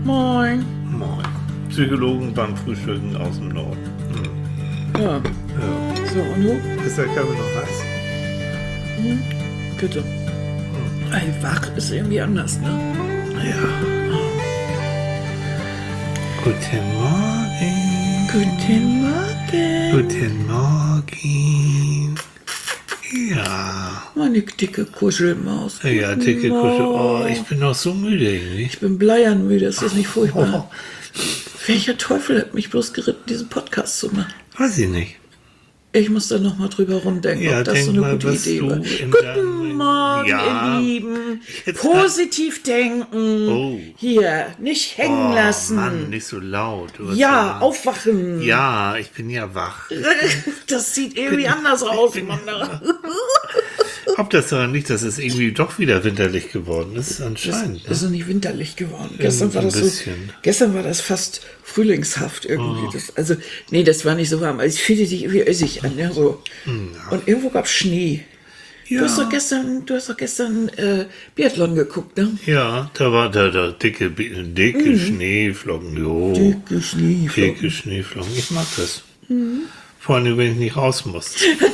Moin. Moin. Psychologen beim Frühstücken aus dem Norden. Ja. So, und du? Ist der Körper noch heiß? Bitte. Ey, wach ist irgendwie anders, ne? Ja. Guten Morgen. Guten Morgen. Guten Morgen. Ja. Meine dicke Kuschelmaus. Ja, dicke Kuschel. Oh, ich bin noch so müde irgendwie. Ich bin bleiernmüde, ist das nicht furchtbar? Welcher Teufel hat mich bloß geritten, diesen Podcast zu machen? Weiß ich nicht. Ich muss da nochmal drüber rumdenken, Ja, ob das denk so eine mal, gute was Idee du war. in Guten deinem- Morgen, Ja. ihr Lieben. Jetzt Positiv denken. Oh. Hier, nicht hängen lassen. Mann, nicht so laut. Du hast Ja, aufwachen. Ja, ich bin ja wach. Das sieht irgendwie anders aus, Mann. Ob das daran liegt, dass es irgendwie doch wieder winterlich geworden ist, anscheinend. Ist noch nicht winterlich geworden. Gestern war ein das so. bisschen. Gestern war das fast frühlingshaft irgendwie. Das war nicht so warm. Also ich fühlte sich irgendwie össig an. Ja, so. Und irgendwo gab es Schnee. Ja. Du hast doch gestern Biathlon geguckt, ne? Ja, da war da dicke Schneeflocken. Jo. Dicke Schneeflocken. Dicke Schneeflocken. Ich mag das. Vor allem, wenn ich nicht raus muss.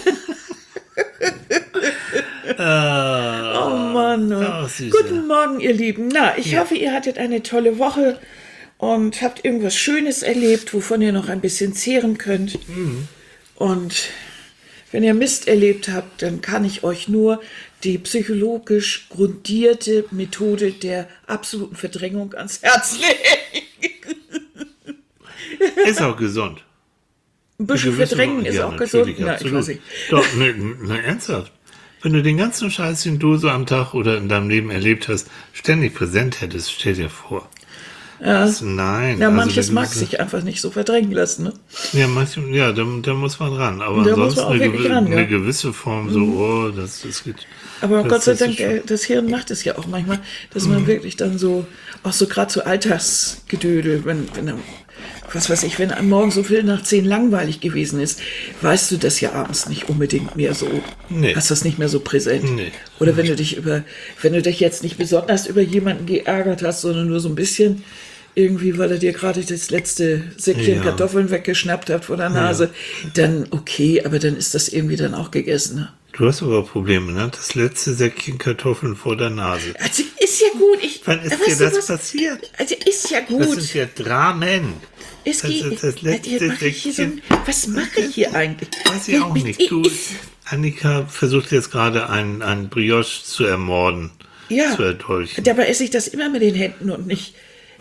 Oh Mann. ach, Süße. Guten Morgen, ihr Lieben. Na, ich hoffe, ihr hattet eine tolle Woche und habt irgendwas Schönes erlebt, wovon ihr noch ein bisschen zehren könnt. Und wenn ihr Mist erlebt habt, dann kann ich euch nur die psychologisch grundierte Methode der absoluten Verdrängung ans Herz legen. Ist auch gesund. Ein bisschen Gewisse- verdrängen ist ja, auch gesund. natürlich, Na, ich absolut. weiß nicht. Doch, ne, ernsthaft. Wenn du den ganzen Scheiß, den du so am Tag oder in deinem Leben erlebt hast, ständig präsent hättest, stell dir vor. Ja. Nein. Ja, also manches wenn du mag so- sich einfach nicht so verdrängen lassen. Ne? Ja, da muss man ran. Aber Da muss ansonsten man auch eine, wirklich ran, ja. eine gewisse Form so, das geht. Aber das, Gott sei das Dank, ist schon- das Hirn macht es ja auch manchmal, dass man wirklich dann so, auch so gerade so Alltagsgedödel, wenn was weiß ich, wenn einem morgen so viel nach 10 langweilig gewesen ist, weißt du das ja abends nicht unbedingt mehr so, Nee. hast das nicht mehr so präsent. Nee. Oder wenn du dich jetzt nicht besonders über jemanden geärgert hast, sondern nur so ein bisschen irgendwie, weil er dir gerade das letzte Säckchen Ja. Kartoffeln weggeschnappt hat vor der Nase, dann okay, aber dann ist das irgendwie dann auch gegessen. Ne? Du hast aber Probleme, ne? Das letzte Säckchen Kartoffeln vor der Nase. Also ist ja gut. Wann ist weißt dir du das was? passiert? Also ist ja Das gut. sind ja Dramen. Es das geht. ist das letzte Mach ich hier so Säckchen. was mache ich hier eigentlich? Weiß ich auch nicht. Du, Annika versucht jetzt gerade einen Brioche zu ermorden. Ja. Zu erdolchen. Dabei esse ich das immer mit den Händen und nicht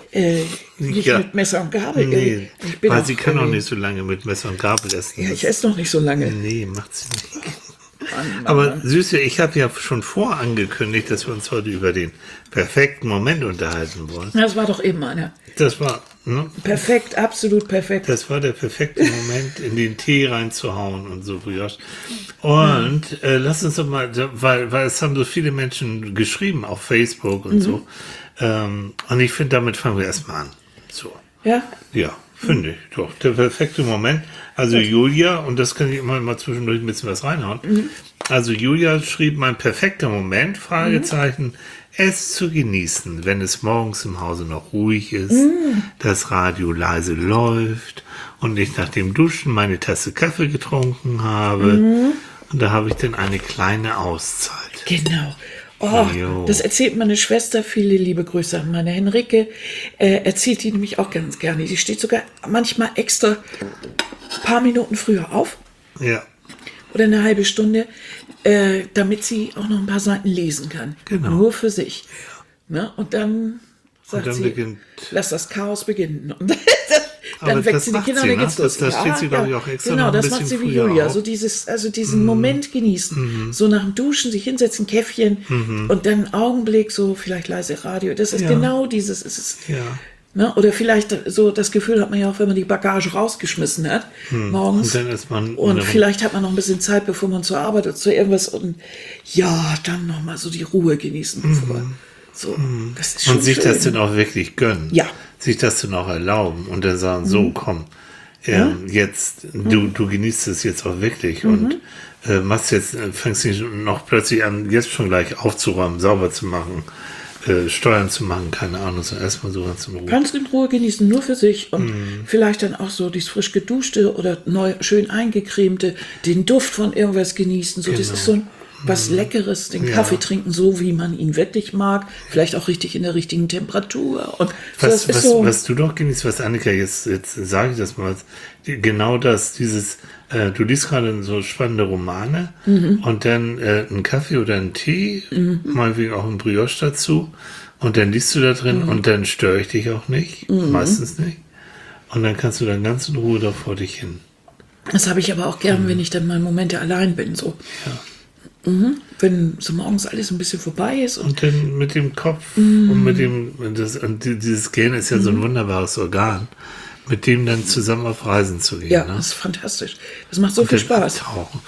Ja. mit Messer und Gabel. Nee, Ich bin weil auch sie kann auch irgendwie- nicht so lange mit Messer und Gabel essen. Ja, ich esse noch nicht so lange. Nee, macht sie nicht. Mann. Aber Süße, ich habe ja schon vorangekündigt, dass wir uns heute über den perfekten Moment unterhalten wollen. Das war doch eben einer. Das war, ne? Perfekt, absolut perfekt. Das war der perfekte Moment, in den Tee reinzuhauen und so, Brioche. Und lass uns doch mal, weil es haben so viele Menschen geschrieben auf Facebook und so. Und ich finde, damit fangen wir erstmal an. So. Ja? Ja, finde ich doch. Der perfekte Moment. Also Julia, und das kann ich immer mal zwischendurch ein bisschen was reinhauen. Also Julia schrieb, mein perfekter Moment, Fragezeichen, es zu genießen, wenn es morgens im Hause noch ruhig ist, das Radio leise läuft und ich nach dem Duschen meine Tasse Kaffee getrunken habe. Und da habe ich dann eine kleine Auszeit. Genau. Oh, Jo. das erzählt meine Schwester, viele liebe Grüße an meine Henrike, erzählt die nämlich auch ganz gerne. Die steht sogar manchmal extra ein paar Minuten früher auf Ja, oder eine halbe Stunde, damit sie auch noch ein paar Seiten lesen kann. Genau. Nur für sich. Ne? Und dann sagt dann sie, beginnt- lass das Chaos beginnen. Und Aber dann weckt das sie die macht Kinder sie, und dann ne? geht's los. Das steht sie, glaube ich, auch extra Genau, noch ein das bisschen macht sie wie früher Julia. auf. So diesen Moment genießen. So nach dem Duschen sich hinsetzen, Käffchen und dann einen Augenblick so vielleicht leise Radio. Das ist Ja. genau dieses. Es ist, ja. ne? Oder vielleicht so das Gefühl hat man ja auch, wenn man die Bagage rausgeschmissen hat morgens. Und dann ist man Und wiederum- vielleicht hat man noch ein bisschen Zeit, bevor man zur Arbeit oder zu irgendwas und ja, dann nochmal so die Ruhe genießen. Bevor. So, das ist schon Und sich schön. das dann auch wirklich gönnen. Ja. Sich das dann auch erlauben und dann sagen, so, komm, jetzt, du genießt es jetzt auch wirklich und fängst nicht noch plötzlich an, jetzt schon gleich aufzuräumen, sauber zu machen, Steuern zu machen, keine Ahnung, so erstmal so ganz in Ruhe. Ganz in Ruhe genießen, nur für sich und vielleicht dann auch so dieses frisch geduschte oder neu, schön eingecremte, den Duft von irgendwas genießen. So, das ist so was Leckeres, den Kaffee trinken, so wie man ihn wirklich mag, vielleicht auch richtig in der richtigen Temperatur. Und was du doch genießt, was Annika, jetzt sage ich das mal, genau das, dieses, du liest gerade so spannende Romane und dann einen Kaffee oder einen Tee, meinetwegen auch ein Brioche dazu und dann liest du da drin und dann störe ich dich auch nicht, meistens nicht. Und dann kannst du dann ganz in Ruhe da vor dich hin. Das habe ich aber auch gern, wenn ich dann mal Momente allein bin, so. Ja. Wenn so morgens alles ein bisschen vorbei ist. Und dann mit dem Kopf und mit dem, dieses Gehirn ist ja so ein wunderbares Organ, mit dem dann zusammen auf Reisen zu gehen. Ja, ne? das ist fantastisch. Das macht so viel Spaß.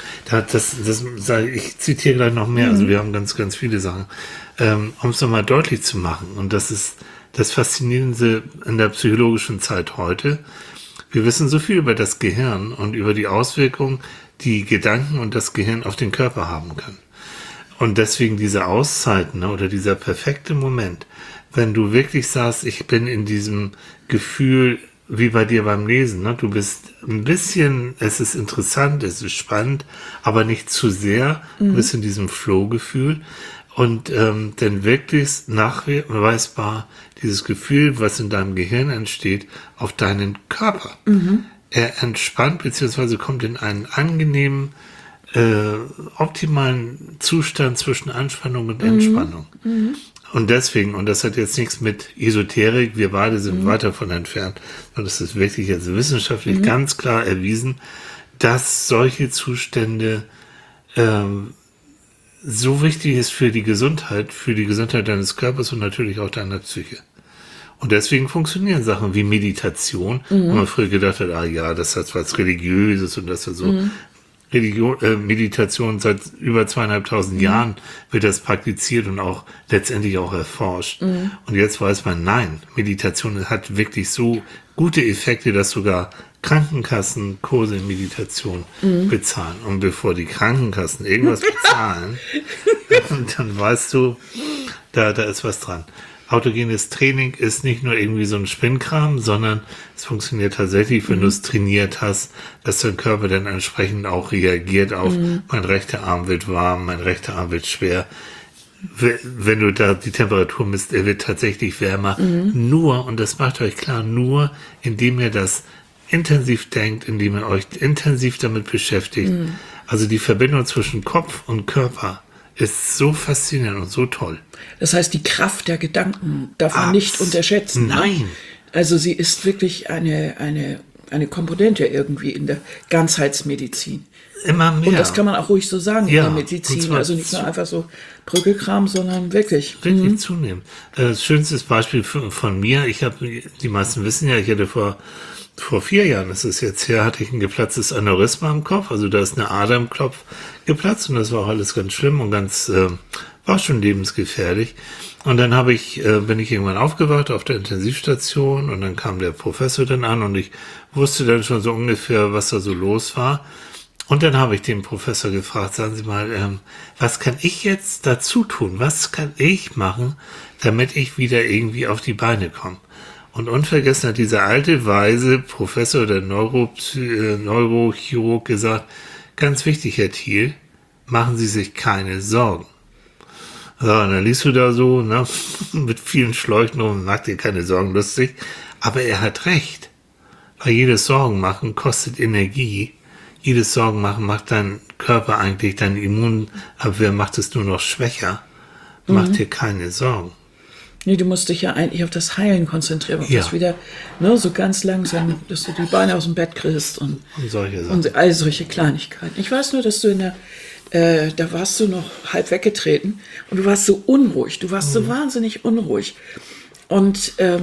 Ich zitiere gleich noch mehr, also wir haben ganz, ganz viele Sachen, um es nochmal deutlich zu machen. Und das ist das Faszinierende in der psychologischen Zeit heute. Wir wissen so viel über das Gehirn und über die Auswirkungen, die Gedanken und das Gehirn auf den Körper haben können. Und deswegen diese Auszeiten, ne, oder dieser perfekte Moment, wenn du wirklich sagst, ich bin in diesem Gefühl, wie bei dir beim Lesen, ne? Du bist ein bisschen, es ist interessant, es ist spannend, aber nicht zu sehr, du bist in diesem Flow-Gefühl und dann wirklich nachweisbar dieses Gefühl, was in deinem Gehirn entsteht, auf deinen Körper. Er entspannt, beziehungsweise kommt in einen angenehmen, optimalen Zustand zwischen Anspannung und Entspannung. Und deswegen, und das hat jetzt nichts mit Esoterik, wir beide sind weit davon entfernt, und es ist wirklich jetzt wissenschaftlich ganz klar erwiesen, dass solche Zustände so wichtig ist für die Gesundheit deines Körpers und natürlich auch deiner Psyche. Und deswegen funktionieren Sachen wie Meditation, wo man früher gedacht hat, das hat was Religiöses und das ist so. Meditation seit über 2500 Jahren wird das praktiziert und auch letztendlich auch erforscht. Und jetzt weiß man, nein, Meditation hat wirklich so gute Effekte, dass sogar Krankenkassen Kurse in Meditation bezahlen. Und bevor die Krankenkassen irgendwas bezahlen, dann weißt du, da ist was dran. Autogenes Training ist nicht nur irgendwie so ein Spinnkram, sondern es funktioniert tatsächlich, wenn du es trainiert hast, dass dein Körper dann entsprechend auch reagiert auf, mein rechter Arm wird warm, mein rechter Arm wird schwer. Wenn du da die Temperatur misst, er wird tatsächlich wärmer. Nur, und das macht euch klar, nur indem ihr das intensiv denkt, indem ihr euch intensiv damit beschäftigt. Also die Verbindung zwischen Kopf und Körper ist so faszinierend und so toll. Das heißt, die Kraft der Gedanken darf man nicht unterschätzen. Nein. Ne? Also sie ist wirklich eine Komponente irgendwie in der Ganzheitsmedizin. Immer mehr. Und das kann man auch ruhig so sagen in Ja, der und Medizin. zwar Also nicht nur einfach so Brückelkram, sondern wirklich. Wirklich zunehmend. Das schönste Beispiel von mir, die meisten wissen ja, ich hatte vor 4 Jahren, das ist jetzt her, hatte ich ein geplatztes Aneurysma im Kopf, also da ist eine Ader im Kopf geplatzt und das war auch alles ganz schlimm und war schon lebensgefährlich. Und dann bin ich irgendwann aufgewacht auf der Intensivstation und dann kam der Professor dann an und ich wusste dann schon so ungefähr, was da so los war. Und dann habe ich den Professor gefragt, sagen Sie mal, was kann ich jetzt dazu tun? Was kann ich machen, damit ich wieder irgendwie auf die Beine komme? Und unvergessen hat dieser alte, weise Professor oder Neurochirurg gesagt, ganz wichtig, Herr Thiel, machen Sie sich keine Sorgen. So, und dann liest du da so, ne, mit vielen Schläuchen und macht dir keine Sorgen lustig. Aber er hat recht. Weil jedes Sorgen machen kostet Energie. Jedes Sorgen machen macht dein Körper eigentlich, deine Immunabwehr macht es nur noch schwächer. Mach dir keine Sorgen. Nee, du musst dich ja eigentlich auf das Heilen konzentrieren, auf das wieder, so ganz langsam, dass du die Beine aus dem Bett kriegst und solche Sachen. Und all solche Kleinigkeiten. Ich weiß nur, dass du da warst du noch halb weggetreten und du warst so unruhig, du warst so wahnsinnig unruhig. Und da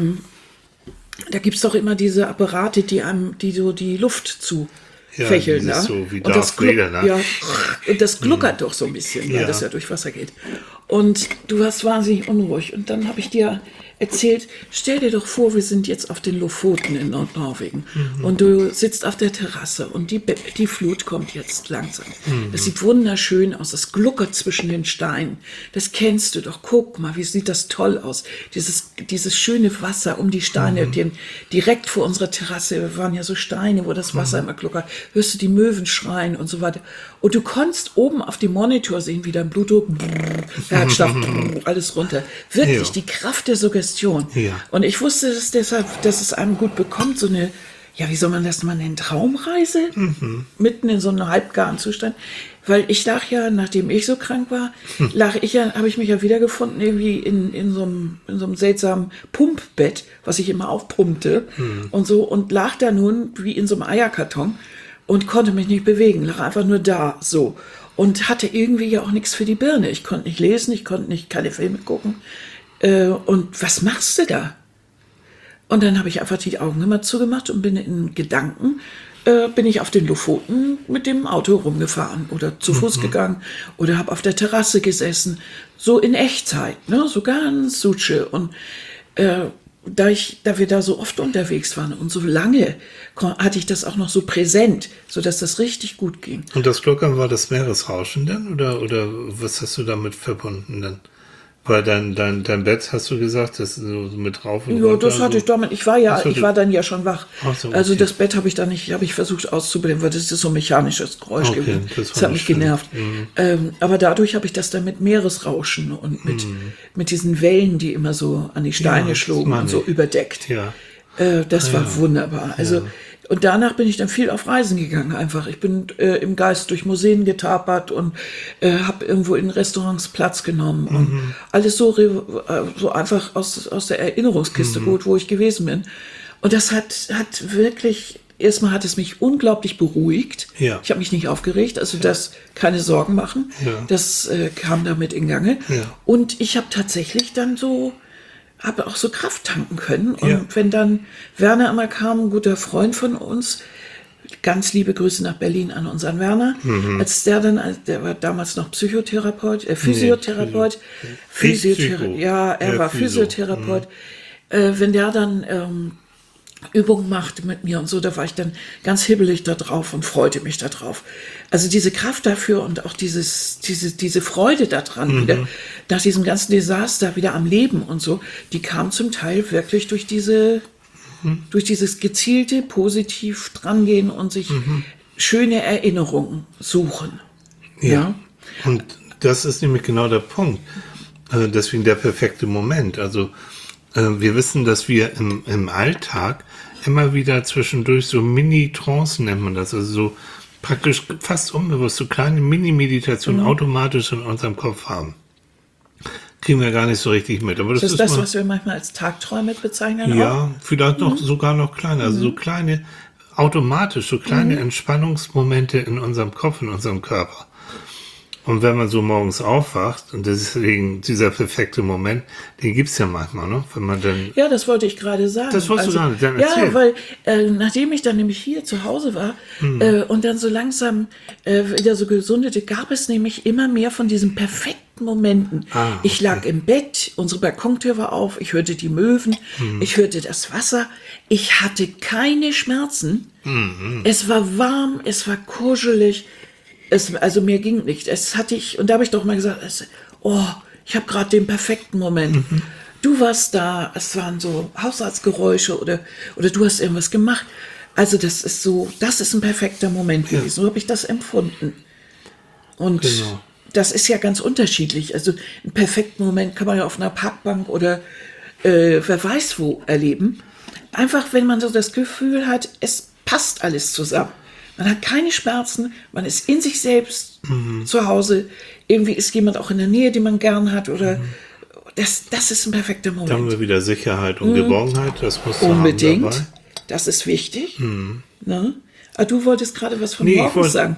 gibt es doch immer diese Apparate, die so die Luft zufächeln. Ja, so wie und Darth Vader, ne? Ja, und das gluckert doch so ein bisschen, weil das ja durch Wasser geht. Und du warst wahnsinnig unruhig. Und dann habe ich dir erzählt, stell dir doch vor, wir sind jetzt auf den Lofoten in Nordnorwegen und du sitzt auf der Terrasse und die Flut kommt jetzt langsam. Das sieht wunderschön aus, das gluckert zwischen den Steinen. Das kennst du doch, guck mal, wie sieht das toll aus. Dieses schöne Wasser um die Steine, direkt vor unserer Terrasse waren ja so Steine, wo das Wasser immer gluckert. Hörst du die Möwen schreien und so weiter. Und du konntest oben auf dem Monitor sehen, wie dein Blutdruck, Herzschlag, alles runter. Wirklich die Kraft der Suggestion. Ja. Und ich wusste das deshalb, dass es einem gut bekommt, so eine, ja, wie soll man das mal nennen, Traumreise? Mitten in so einem halbgaren Zustand. Weil ich lag ja, nachdem ich so krank war, habe ich mich ja wiedergefunden, irgendwie in so einem seltsamen Pumpbett, was ich immer aufpumpte und so, und lag da nun wie in so einem Eierkarton und konnte mich nicht bewegen, lag einfach nur da, so. Und hatte irgendwie ja auch nichts für die Birne. Ich konnte nicht lesen, ich konnte keine Filme gucken. Und was machst du da? Und dann habe ich einfach die Augen immer zugemacht und bin in Gedanken, bin ich auf den Lofoten mit dem Auto rumgefahren oder zu Fuß gegangen oder habe auf der Terrasse gesessen. So in Echtzeit, ne? So ganz Suche. Und da wir da so oft unterwegs waren und so lange, hatte ich das auch noch so präsent, sodass das richtig gut ging. Und das Gluckern war das Meeresrauschen dann? Oder was hast du damit verbunden dann? Weil dein Bett, hast du gesagt, das so mit rauf und runter? Ja, das hatte ich damit. Ich war dann ja schon wach. Ach so, okay. Also das Bett habe ich versucht auszublenden, weil das ist so ein mechanisches Geräusch gewesen. Das hat mich genervt. Aber dadurch habe ich das dann mit Meeresrauschen und mit diesen Wellen, die immer so an die Steine schlugen und so überdeckt. Ja. Das war wunderbar. Also, und danach bin ich dann viel auf Reisen gegangen einfach. Ich bin im Geist durch Museen getapert und habe irgendwo in Restaurants Platz genommen und alles so einfach aus der Erinnerungskiste gut, wo ich gewesen bin. Und das hat wirklich, erstmal hat es mich unglaublich beruhigt. Ja. Ich habe mich nicht aufgeregt, also das keine Sorgen machen. Ja. Das kam damit in Gange. Ja. Und ich habe tatsächlich dann habe auch so Kraft tanken können. Und wenn dann Werner einmal kam, ein guter Freund von uns, ganz liebe Grüße nach Berlin an unseren Werner, als der war damals noch Psychotherapeut, Physiotherapeut, er war Physiotherapeut. Wenn der dann Übungen machte mit mir und so, da war ich dann ganz hibbelig da drauf und freute mich da drauf. Also diese Kraft dafür und auch diese Freude daran wieder, nach diesem ganzen Desaster wieder am Leben und so, die kam zum Teil wirklich durch dieses gezielte, positiv drangehen und sich schöne Erinnerungen suchen. Ja. Und das ist nämlich genau der Punkt. Deswegen der perfekte Moment. Also wir wissen, dass wir im Alltag immer wieder zwischendurch so Mini-Trancen nennt man das, also so praktisch fast unbewusst so kleine Mini-Meditationen automatisch in unserem Kopf haben. Kriegen wir gar nicht so richtig mit. Aber das ist das, was wir manchmal als Tagträume bezeichnen? Ja, auch? vielleicht noch sogar noch kleiner, also so kleine, automatisch, so kleine Entspannungsmomente in unserem Kopf, in unserem Körper. Und wenn man so morgens aufwacht, und deswegen dieser perfekte Moment, den gibt's ja manchmal, ne? Wenn man dann. Ja, das wollte ich gerade sagen. Das wolltest du gerade dann erzählen. Ja, weil nachdem ich dann nämlich hier zu Hause war und dann so langsam wieder so gesundete, gab es nämlich immer mehr von diesen perfekten Momenten. Okay. Ich lag im Bett, unsere Balkontür war auf, ich hörte die Möwen, ich hörte das Wasser, ich hatte keine Schmerzen. Es war warm, es war kuschelig. Also mir ging nicht. Und da habe ich doch mal gesagt, ich habe gerade den perfekten Moment. Du warst da, es waren so Haushaltsgeräusche oder du hast irgendwas gemacht. Also das ist ein perfekter Moment gewesen. So habe ich das empfunden. Und das ist ja ganz unterschiedlich. Also einen perfekten Moment kann man ja auf einer Parkbank oder wer weiß wo erleben. Einfach, wenn man so das Gefühl hat, es passt alles zusammen. Man hat keine Schmerzen, man ist in sich selbst zu Hause. Irgendwie ist jemand auch in der Nähe, den man gern hat. Oder das ist ein perfekter Moment. Da haben wir wieder Sicherheit und Geborgenheit. Das muss unbedingt. Haben dabei. Das ist wichtig. Ne? Aber du wolltest gerade was von morgens sagen.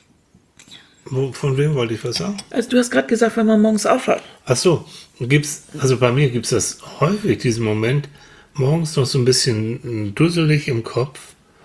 Von wem wollte ich was sagen? Also du hast gerade gesagt, wenn man morgens aufwacht. Ach so. Also bei mir gibt es das häufig, diesen Moment, morgens noch so ein bisschen dusselig im Kopf.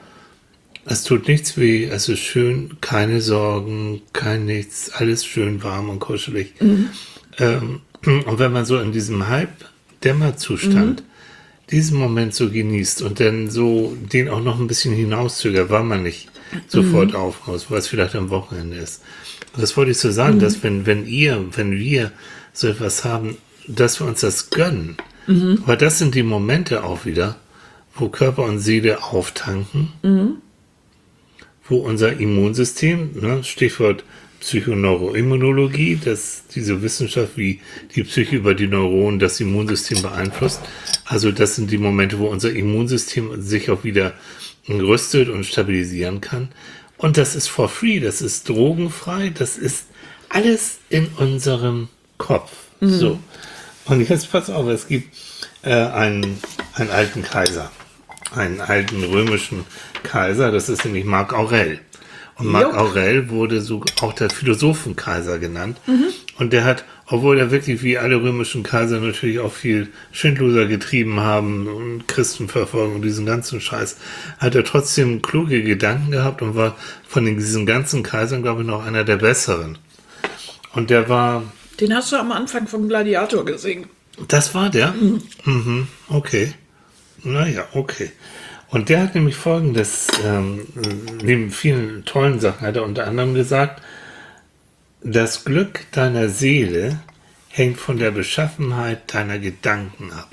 Es tut nichts weh, es ist schön, keine Sorgen, kein nichts, alles schön warm und kuschelig. Und wenn man so in diesem Dämmerzustand diesen Moment so genießt und dann so den auch noch ein bisschen hinauszögert, weil man nicht sofort auf muss, weil es vielleicht am Wochenende ist. Das wollte ich so sagen, dass wenn wir so etwas haben, dass wir uns das gönnen. Weil das sind die Momente auch wieder, wo Körper und Seele auftanken, wo unser Immunsystem, ne, Stichwort Psychoneuroimmunologie, dass diese Wissenschaft, wie die Psyche über die Neuronen das Immunsystem beeinflusst. Also das sind die Momente, wo unser Immunsystem sich auch wieder rüstet und stabilisieren kann. Und das ist for free, das ist drogenfrei, das ist alles in unserem Kopf. So. Und jetzt pass auf, es gibt einen alten Kaiser, einen alten römischen Kaiser, das ist nämlich Marc Aurel. Und Marc Aurel wurde so auch der Philosophenkaiser genannt. Und der hat, obwohl er wirklich wie alle römischen Kaiser natürlich auch viel Schindluder getrieben haben und Christenverfolgung und diesen ganzen Scheiß, hat er trotzdem kluge Gedanken gehabt und war von diesen ganzen Kaisern, glaube ich, noch einer der besseren. Und der war... Den hast du am Anfang vom Gladiator gesehen. Das war der? Okay. Naja, okay. Und der hat nämlich Folgendes, neben vielen tollen Sachen hat er unter anderem gesagt, das Glück deiner Seele hängt von der Beschaffenheit deiner Gedanken ab.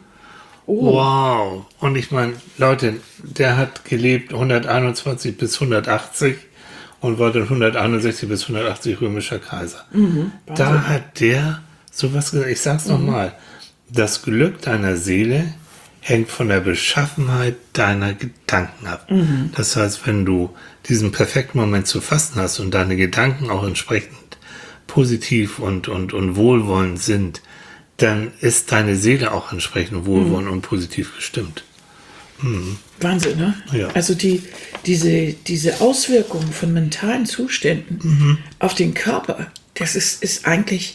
Wow. Und ich meine, Leute, der hat gelebt 121 bis 180 und war dann 161 bis 180 römischer Kaiser. Da hat der sowas gesagt, ich sag's nochmal, das Glück deiner Seele hängt von der Beschaffenheit deiner Gedanken ab. Das heißt, wenn du diesen perfekten Moment zu fassen hast und deine Gedanken auch entsprechend positiv und wohlwollend sind, dann ist deine Seele auch entsprechend wohlwollend und positiv gestimmt. Wahnsinn, ne? Ja. Also diese Auswirkungen von mentalen Zuständen auf den Körper, das ist eigentlich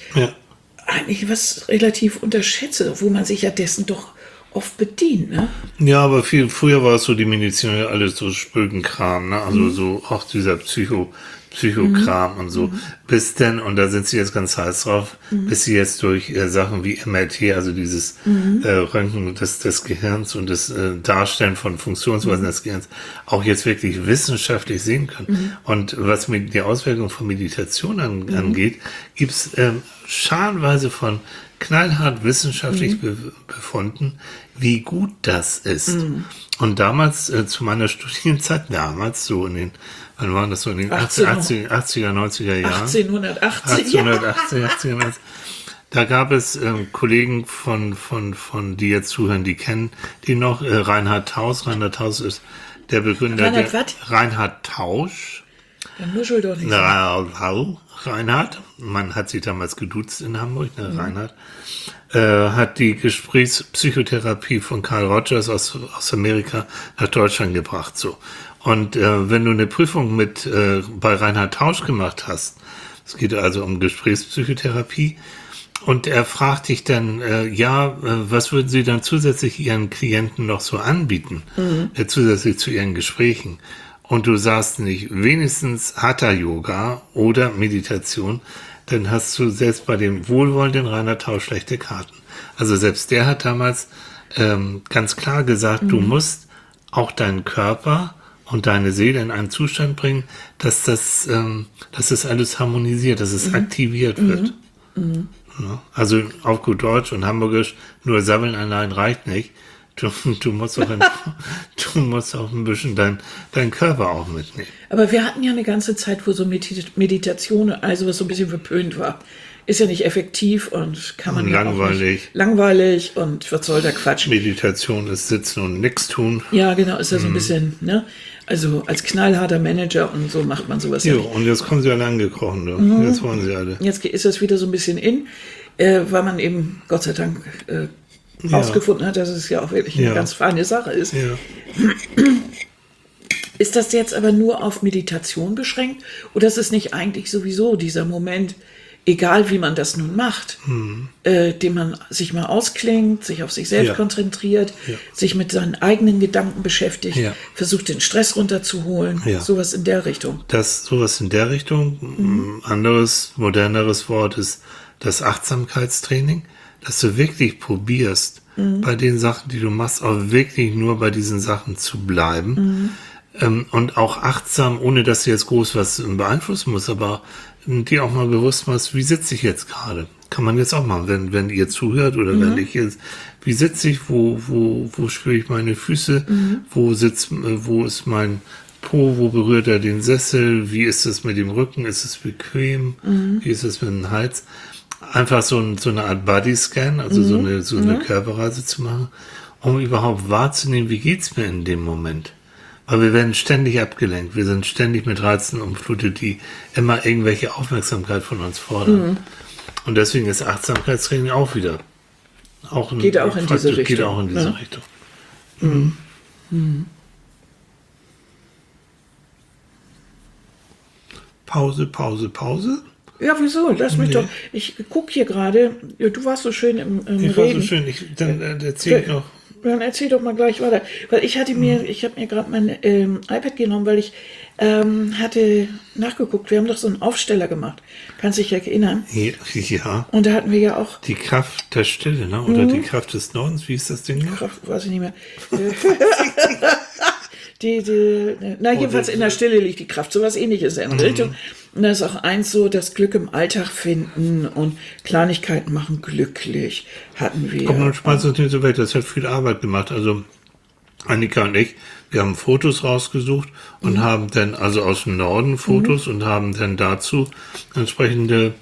was relativ unterschätzt, wo man sich ja dessen doch oft bedient, ne? Ja, aber früher war es so, die Medizin ja alles so Spökenkram, ne? Also so auch dieser Psychokram und so. Bis denn, und da sind sie jetzt ganz heiß drauf, bis sie jetzt durch Sachen wie MRT, also dieses Röntgen des Gehirns und das Darstellen von Funktionsweisen des Gehirns, auch jetzt wirklich wissenschaftlich sehen können. Und was mit die Auswirkungen von Meditation angeht, gibt's scharenweise von knallhart wissenschaftlich befunden, wie gut das ist. Und damals, zu meiner Studienzeit, so in den, wann waren das so, in den 80er, 90er Jahren? 1880. 1880, da gab es Kollegen die jetzt zuhören, die kennen die noch, Reinhard Tausch. Reinhard Tausch ist der Begründer Reinhard Tausch. Dann nuschel doch nicht. Reinhard, man hat sich damals geduzt in Hamburg, Reinhard, hat die Gesprächspsychotherapie von Carl Rogers aus Amerika nach Deutschland gebracht. So. Und wenn du eine Prüfung bei Reinhard Tausch gemacht hast, es geht also um Gesprächspsychotherapie, und er fragt dich dann, was würden Sie dann zusätzlich Ihren Klienten noch so anbieten, zusätzlich zu Ihren Gesprächen? Und du sagst nicht wenigstens Hatha-Yoga oder Meditation, dann hast du selbst bei dem wohlwollenden Reinhard Tausch schlechte Karten. Also selbst der hat damals ganz klar gesagt, du musst auch deinen Körper und deine Seele in einen Zustand bringen, dass das alles harmonisiert, dass es aktiviert wird. Ja, also auf gut Deutsch und Hamburgisch, nur Sammeln allein reicht nicht. Du musst auch ein bisschen deinen Körper auch mitnehmen. Aber wir hatten ja eine ganze Zeit, wo so Meditation, also was so ein bisschen verpönt war. Ist ja nicht effektiv und kann man langweilig und was soll der Quatsch. Meditation ist sitzen und nichts tun. Ja, genau, ist ja so ein bisschen, ne? Also als knallharter Manager und so macht man sowas. Ja, und jetzt kommen sie alle angekrochen, ne? Jetzt wollen sie alle. Jetzt ist das wieder so ein bisschen weil man eben, Gott sei Dank, rausgefunden hat, dass es ja auch wirklich eine ganz feine Sache ist. Ja. Ist das jetzt aber nur auf Meditation beschränkt oder ist es nicht eigentlich sowieso dieser Moment, egal wie man das nun macht, den man sich mal ausklingt, sich auf sich selbst konzentriert, sich mit seinen eigenen Gedanken beschäftigt, versucht den Stress runterzuholen, sowas in der Richtung. Sowas in der Richtung. Anderes, moderneres Wort ist das Achtsamkeitstraining. dass du wirklich probierst, bei den Sachen, die du machst, auch wirklich nur bei diesen Sachen zu bleiben. Und auch achtsam, ohne dass du jetzt groß was beeinflussen musst, aber dir auch mal bewusst machst, wie sitze ich jetzt gerade? Kann man jetzt auch machen, wenn ihr zuhört oder wenn ich jetzt, wie sitze ich, wo spüre ich meine Füße, wo ist mein Po, wo berührt er den Sessel, wie ist es mit dem Rücken, ist es bequem, wie ist es mit dem Hals? Einfach so eine Art Body-Scan, also so eine Körperreise zu machen, um überhaupt wahrzunehmen, wie geht's mir in dem Moment? Weil wir werden ständig abgelenkt, wir sind ständig mit Reizen umflutet, die immer irgendwelche Aufmerksamkeit von uns fordern. Und deswegen ist Achtsamkeitstraining auch wieder geht auch in diese Richtung. Geht auch in diese Richtung. Pause, Pause, Pause. Ja, wieso? Lass mich doch. Ich gucke hier gerade. Ja, du warst so schön im Reden. Ich war so schön. Dann erzähl ich noch. Dann erzähl doch mal gleich weiter. Weil ich habe mir gerade mein iPad genommen, weil ich hatte nachgeguckt. Wir haben doch so einen Aufsteller gemacht. Kannst dich erinnern? Ja. Und da hatten wir ja auch die Kraft der Stille, ne? Oder die Kraft des Nordens. Wie ist das Ding noch? Kraft, weiß ich nicht mehr. Jedenfalls in der Stille liegt die Kraft. Sowas Ähnliches in der Richtung. Und da ist auch eins so, das Glück im Alltag finden und Kleinigkeiten machen glücklich, hatten wir. Komm, man schmeißt uns nicht so weg. Das hat viel Arbeit gemacht. Also Annika und ich, wir haben Fotos rausgesucht und haben dann, also aus dem Norden Fotos und haben dann dazu entsprechende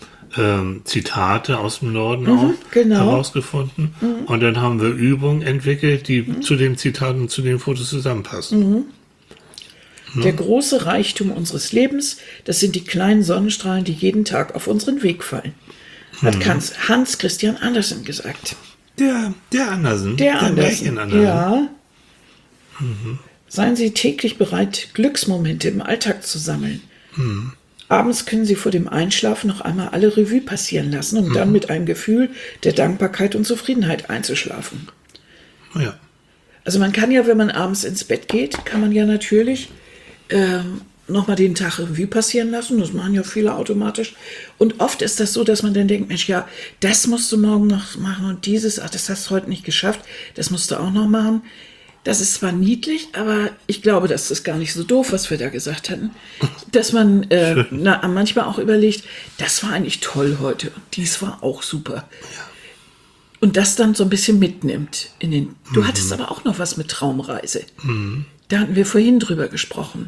Zitate aus dem Norden auch herausgefunden. Und dann haben wir Übungen entwickelt, die zu den Zitaten und zu den Fotos zusammenpassen. Der große Reichtum unseres Lebens, das sind die kleinen Sonnenstrahlen, die jeden Tag auf unseren Weg fallen. Hat Hans Christian Andersen gesagt. Der Andersen. Der Andersen. Andersen. Ja. Seien Sie täglich bereit, Glücksmomente im Alltag zu sammeln. Abends können Sie vor dem Einschlafen noch einmal alle Revue passieren lassen, um dann mit einem Gefühl der Dankbarkeit und Zufriedenheit einzuschlafen. Ja. Also man kann ja, wenn man abends ins Bett geht, kann man ja natürlich nochmal den Tag Revue passieren lassen. Das machen ja viele automatisch. Und oft ist das so, dass man dann denkt, Mensch, ja, das musst du morgen noch machen und dieses, ach, das hast du heute nicht geschafft, das musst du auch noch machen. Das ist zwar niedlich, aber ich glaube, das ist gar nicht so doof, was wir da gesagt hatten. Dass man manchmal auch überlegt, das war eigentlich toll heute und dies war auch super. Ja. Und das dann so ein bisschen mitnimmt. Du hattest aber auch noch was mit Traumreise. Da hatten wir vorhin drüber gesprochen.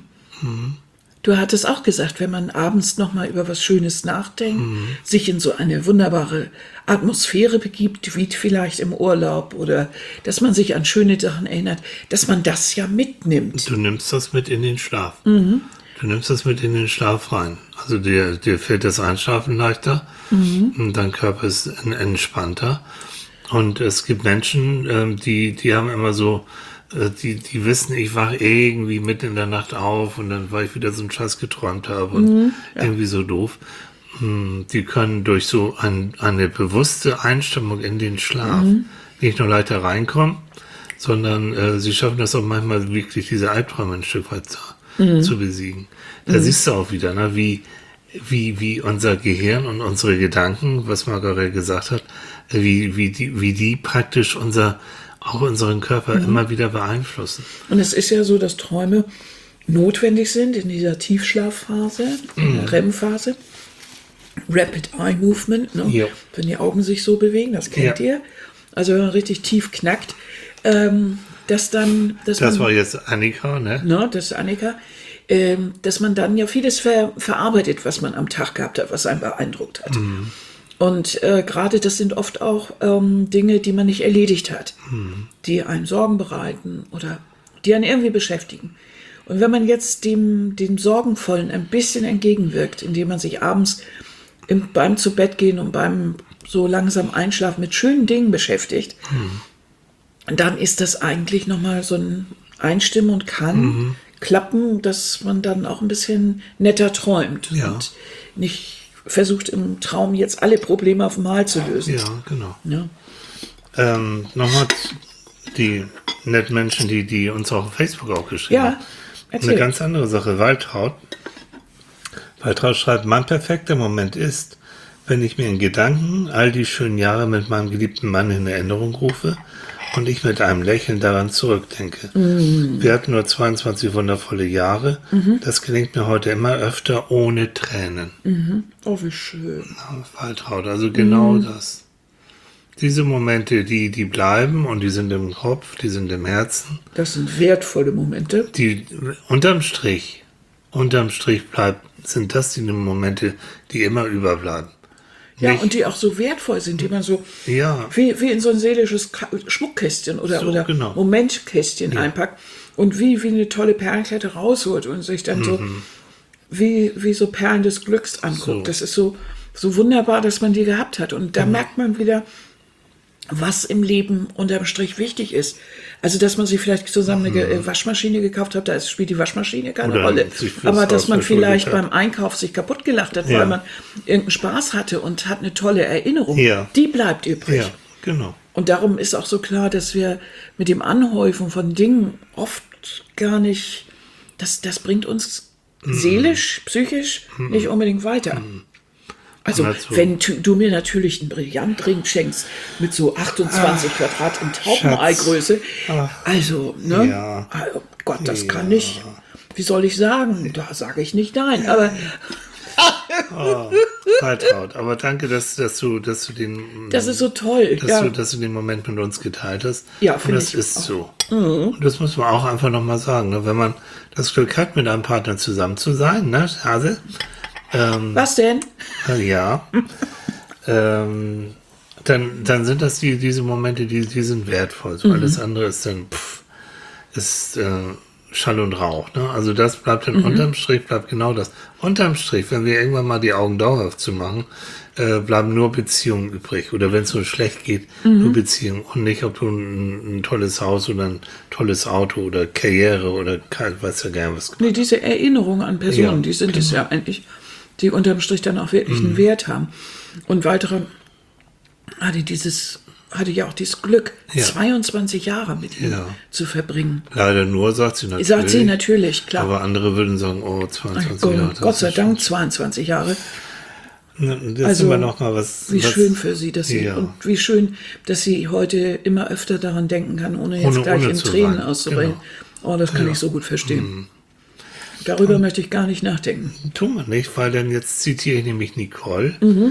Du hattest auch gesagt, wenn man abends noch mal über was Schönes nachdenkt, sich in so eine wunderbare Atmosphäre begibt, wie vielleicht im Urlaub oder dass man sich an schöne Sachen erinnert, dass man das ja mitnimmt. Du nimmst das mit in den Schlaf. Du nimmst das mit in den Schlaf rein. Also dir fällt das Einschlafen leichter und dein Körper ist entspannter. Und es gibt Menschen, die haben immer so, die wissen, ich wache irgendwie mitten in der Nacht auf und dann, weil ich wieder so einen Scheiß geträumt habe und irgendwie so doof. Die können durch so eine bewusste Einstimmung in den Schlaf nicht nur leichter reinkommen, sondern sie schaffen das auch manchmal wirklich, diese Albträume ein Stück weit zu besiegen. Da siehst du auch wieder, ne, wie unser Gehirn und unsere Gedanken, was Margarete gesagt hat, wie die praktisch unseren Körper immer wieder beeinflussen. Und es ist ja so, dass Träume notwendig sind in dieser Tiefschlafphase, in der REM-Phase. Rapid Eye Movement, ne? Ja. Wenn die Augen sich so bewegen, das kennt ihr. Also wenn man richtig tief knackt, das war jetzt Annika, ne? Das ist Annika. Dass man dann ja vieles verarbeitet, was man am Tag gehabt hat, was einen beeindruckt hat. Und gerade das sind oft auch Dinge, die man nicht erledigt hat, die einem Sorgen bereiten oder die einen irgendwie beschäftigen. Und wenn man jetzt dem Sorgenvollen ein bisschen entgegenwirkt, indem man sich abends beim Zubettgehen und beim so langsam Einschlafen mit schönen Dingen beschäftigt, dann ist das eigentlich nochmal so ein Einstimmen und kann klappen, dass man dann auch ein bisschen netter träumt und nicht versucht im Traum jetzt alle Probleme auf einmal zu lösen. Ja, genau. Ja. Nochmal die netten Menschen, die uns auch auf Facebook auch geschrieben haben. Erzähl. Eine ganz andere Sache. Waltraud schreibt, mein perfekter Moment ist, wenn ich mir in Gedanken all die schönen Jahre mit meinem geliebten Mann in Erinnerung rufe und ich mit einem Lächeln daran zurückdenke. Wir hatten nur 22 wundervolle Jahre. Das gelingt mir heute immer öfter ohne Tränen. Oh, wie schön. Waltraud, also genau das. Diese Momente, die bleiben und die sind im Kopf, die sind im Herzen. Das sind wertvolle Momente. Die unterm Strich sind das die Momente, die immer überbleiben. Ja, Nicht- und die auch so wertvoll sind, die man so Ja. wie in so ein seelisches Schmuckkästchen oder genau. Momentkästchen einpackt und wie eine tolle Perlenkette rausholt und sich dann so wie so Perlen des Glücks anguckt. So. Das ist so wunderbar, dass man die gehabt hat. Und da merkt man wieder, was im Leben unterm Strich wichtig ist. Also, dass man sich vielleicht zusammen eine Waschmaschine gekauft hat, da spielt die Waschmaschine keine Oder Rolle. sich fürs Aber dass Haus man vielleicht verschuldet hat. beim Einkauf sich kaputt gelacht hat, Ja. weil man irgendeinen Spaß hatte und hat eine tolle Erinnerung, Ja. die bleibt übrig. Ja, genau. Und darum ist auch so klar, dass wir mit dem Anhäufen von Dingen oft gar nicht, das bringt uns seelisch, psychisch nicht unbedingt weiter. Also, Also- wenn du mir natürlich einen Brillantring schenkst mit so 28 Quadrat in Taubeneigröße, also, ne? Ja. Oh Gott, das kann nicht. Wie soll ich sagen? Da sage ich nicht nein. Aber Waltraud, aber danke, dass du den das ist so toll. dass du den Moment mit uns geteilt hast. Ja, und finde das ich ist auch. so. Und das muss man auch einfach nochmal sagen. Ne? Wenn man das Glück hat, mit einem Partner zusammen zu sein, ne, Hase? Was denn? Ja. Dann sind das diese Momente, die sind wertvoll. So alles andere ist dann ist Schall und Rauch. Ne? Also das bleibt dann unterm Strich, bleibt genau das. Unterm Strich, wenn wir irgendwann mal die Augen dauerhaft zu machen, bleiben nur Beziehungen übrig. Oder wenn es so schlecht geht, nur Beziehungen. Und nicht, ob du ein tolles Haus oder ein tolles Auto oder Karriere oder weiß ja gar was. Nee, diese Erinnerungen an Personen, Ja, die sind es ja eigentlich, die unterm Strich dann auch wirklich einen Wert haben. Und weitere hatte ja auch dieses Glück, Ja. 22 Jahre mit ihm Ja. zu verbringen. Leider nur, sagt sie natürlich. Sagt sie natürlich, klar. Aber andere würden sagen, oh, 22 Oh, Jahre. das Gott sei ist Dank 22 Jahre. schon- Das Also, ist immer noch mal was. Wie was, schön für sie, dass sie Ja. und wie schön, dass sie heute immer öfter daran denken kann, ohne jetzt gleich ohne in zu Tränen weinen. auszubrechen. Oh, das kann ich so gut verstehen. Darüber möchte ich gar nicht nachdenken. Tun wir nicht, weil dann jetzt zitiere ich nämlich Nicole. Mhm.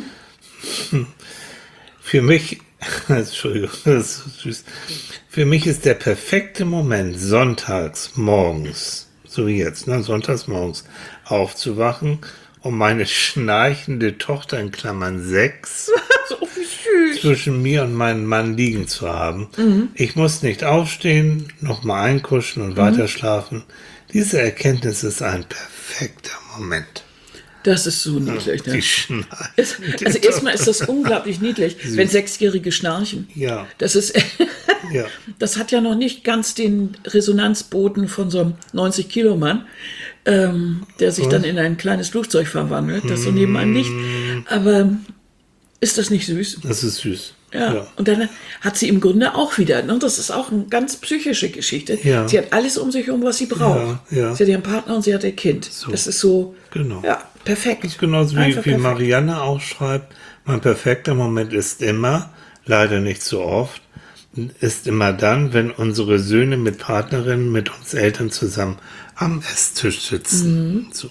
Für mich, Entschuldigung, das ist süß. Für mich ist der perfekte Moment, sonntags morgens, so wie jetzt, ne, sonntags morgens aufzuwachen, um meine schnarchende Tochter in Klammern 6 So wie süß. zwischen mir und meinem Mann liegen zu haben. Ich muss nicht aufstehen, nochmal einkuschen und weiter schlafen. Diese Erkenntnis ist ein perfekter Moment. Das ist so niedlich. Ne? Die Schnarchen. Also erstmal ist das unglaublich niedlich, wenn Sechsjährige schnarchen. Ja, Das ist, ja. das hat ja noch nicht ganz den Resonanzboden von so einem 90-Kilo-Mann, der sich dann in ein kleines Flugzeug verwandelt, das so neben einem liegt. Aber ist das nicht süß? Das ist süß. Ja. Und dann hat sie im Grunde auch wieder, ne, das ist auch eine ganz psychische Geschichte. Ja. Sie hat alles um sich herum, was sie braucht. Ja, ja. Sie hat ihren Partner und sie hat ihr Kind. Das ist so, Genau. ja, perfekt. Das ist genauso Einfach wie perfekt. Marianne auch schreibt, mein perfekter Moment ist immer, leider nicht so oft, ist immer dann, wenn unsere Söhne mit Partnerinnen, mit uns Eltern zusammen am Esstisch sitzen. So.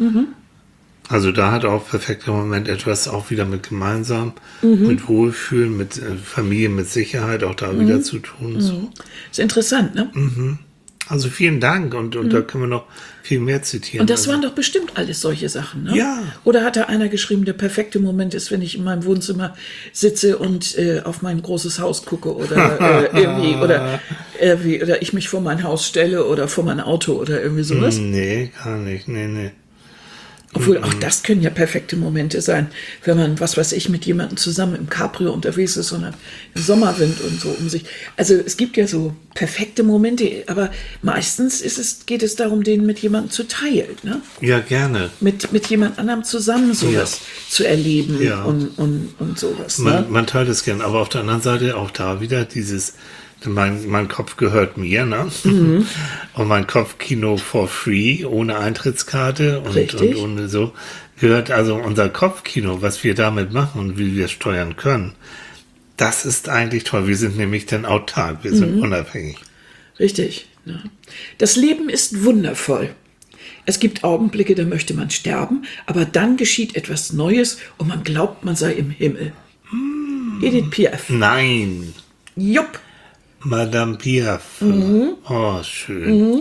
Also da hat auch perfekter Moment etwas auch wieder mit gemeinsam, mit Wohlfühlen, mit Familie, mit Sicherheit auch da wieder zu tun. So. Ist interessant, ne? Also vielen Dank und da können wir noch viel mehr zitieren. Und das also, waren doch bestimmt alles solche Sachen, ne? Ja. Oder hat da einer geschrieben, der perfekte Moment ist, wenn ich in meinem Wohnzimmer sitze und auf mein großes Haus gucke oder irgendwie oder ich mich vor mein Haus stelle oder vor mein Auto oder irgendwie sowas. Nee, gar nicht. Nee. Obwohl, auch das können ja perfekte Momente sein, wenn man, was weiß ich, mit jemandem zusammen im Cabrio unterwegs ist und im Sommerwind und so um sich. Also es gibt ja so perfekte Momente, aber meistens geht es darum, den mit jemandem zu teilen, ne? Ja, gerne. Mit jemand anderem zusammen sowas zu erleben Ja. und sowas. Ne? Man teilt es gern, aber auf der anderen Seite auch da wieder dieses Mein Kopf gehört mir, ne? Und mein Kopfkino for free, ohne Eintrittskarte und ohne so, gehört also unser Kopfkino, was wir damit machen und wie wir steuern können. Das ist eigentlich toll. Wir sind nämlich dann autark, wir sind unabhängig. Richtig. Ja. Das Leben ist wundervoll. Es gibt Augenblicke, da möchte man sterben, aber dann geschieht etwas Neues und man glaubt, man sei im Himmel. Edith Piaf. Nein. Jupp. Madame Piaf. Oh, schön.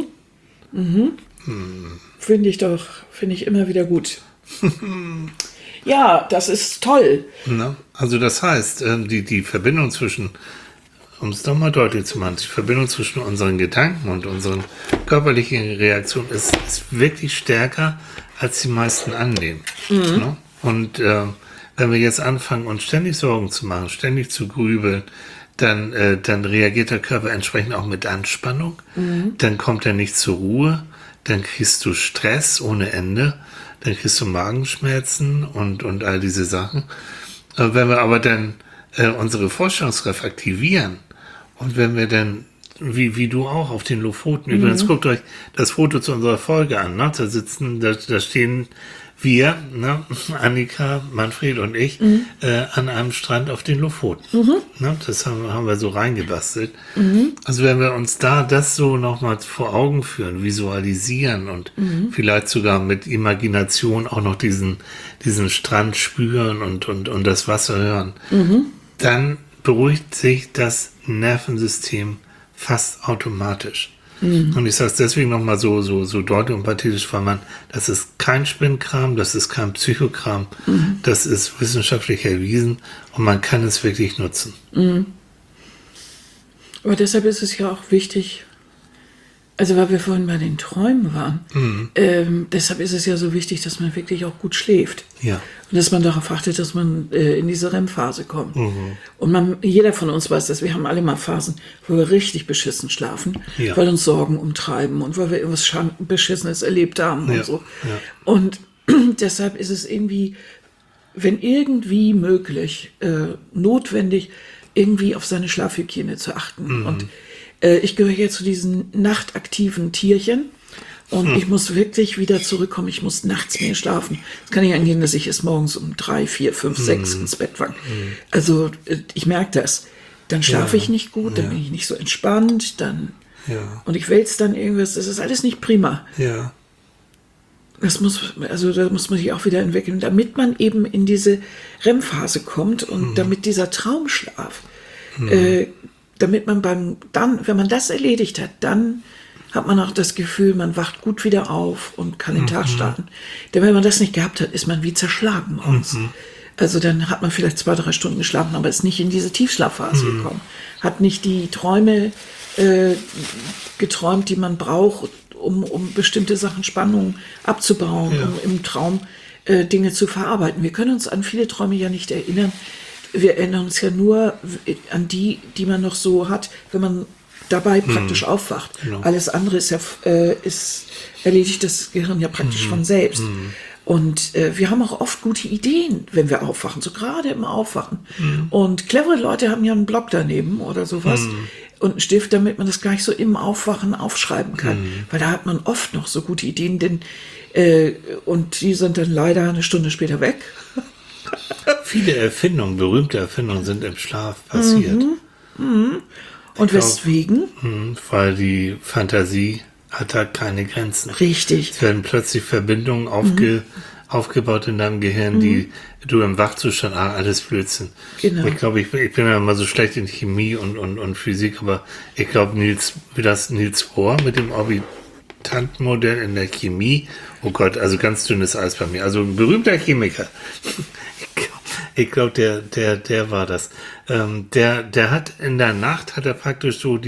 Finde ich immer wieder gut. Ja, das ist toll. Na, also das heißt, die Verbindung zwischen, um es nochmal deutlich zu machen, die Verbindung zwischen unseren Gedanken und unseren körperlichen Reaktionen ist wirklich stärker, als die meisten annehmen. Ne? Und wenn wir jetzt anfangen, uns ständig Sorgen zu machen, ständig zu grübeln, dann reagiert der Körper entsprechend auch mit Anspannung. Dann kommt er nicht zur Ruhe. Dann kriegst du Stress ohne Ende. Dann kriegst du Magenschmerzen und all diese Sachen. Wenn wir aber dann unsere Vorstellungskraft aktivieren und wenn wir dann, wie du auch auf den Lofoten, übrigens guckt euch das Foto zu unserer Folge an, ne? Da stehen wir, ne? Annika, Manfred und ich, an einem Strand auf den Lofoten. Ne? Das haben wir so reingebastelt. Also wenn wir uns das so nochmal vor Augen führen, visualisieren und vielleicht sogar mit Imagination auch noch diesen Strand spüren und das Wasser hören, dann beruhigt sich das Nervensystem fast automatisch. Und ich sage es deswegen nochmal so deutlich und pathetisch, weil das ist kein Spinnkram, das ist kein Psychokram, das ist wissenschaftlich erwiesen und man kann es wirklich nutzen. Aber deshalb ist es ja auch wichtig, also weil wir vorhin bei den Träumen waren, deshalb ist es ja so wichtig, dass man wirklich auch gut schläft. Ja. Und dass man darauf achtet, dass man in diese REM-Phase kommt. Und jeder von uns weiß das, wir haben alle mal Phasen, wo wir richtig beschissen schlafen, weil uns Sorgen umtreiben und weil wir irgendwas Beschissenes erlebt haben und so. Ja. Und deshalb ist es irgendwie, wenn irgendwie möglich, notwendig, irgendwie auf seine Schlafhygiene zu achten. Und ich gehöre hier zu diesen nachtaktiven Tierchen. Und ich muss wirklich wieder zurückkommen. Ich muss nachts mehr schlafen. Es kann nicht angehen, dass ich erst morgens um 3, 4, 5, 6 ins Bett fange. Also ich merke das. Dann schlafe ich nicht gut, dann bin ich nicht so entspannt. Und ich wälze dann irgendwas. Das ist alles nicht prima. Ja. Da muss man sich auch wieder entwickeln, damit man eben in diese REM-Phase kommt und damit dieser Traumschlaf, damit man wenn man das erledigt hat, dann hat man auch das Gefühl, man wacht gut wieder auf und kann den Tag starten. Denn wenn man das nicht gehabt hat, ist man wie zerschlagen morgens. Also dann hat man vielleicht 2, 3 Stunden geschlafen, aber ist nicht in diese Tiefschlafphase gekommen. Hat nicht die Träume geträumt, die man braucht, um bestimmte Sachen, Spannungen abzubauen, um im Traum Dinge zu verarbeiten. Wir können uns an viele Träume ja nicht erinnern. Wir erinnern uns ja nur an die man noch so hat, wenn man dabei praktisch aufwacht. Genau. Alles andere ist erledigt das Gehirn ja praktisch von selbst. Und wir haben auch oft gute Ideen, wenn wir aufwachen, so gerade im Aufwachen. Und clevere Leute haben ja einen Block daneben oder sowas und einen Stift, damit man das gleich so im Aufwachen aufschreiben kann. Weil da hat man oft noch so gute Ideen, und die sind dann leider eine Stunde später weg. Viele berühmte Erfindungen sind im Schlaf passiert. Und weswegen? Weil die Fantasie hat da keine Grenzen. Richtig. Es werden plötzlich Verbindungen aufgebaut in deinem Gehirn, die du im Wachzustand, alles Blödsinn. Genau. Ich glaube, ich bin ja immer so schlecht in Chemie und Physik, aber ich glaube, Niels Bohr mit dem Orbitantenmodell in der Chemie, oh Gott, also ganz dünnes Eis bei mir. Also ein berühmter Chemiker. Ich glaube, der war das. Der hat in der Nacht praktisch so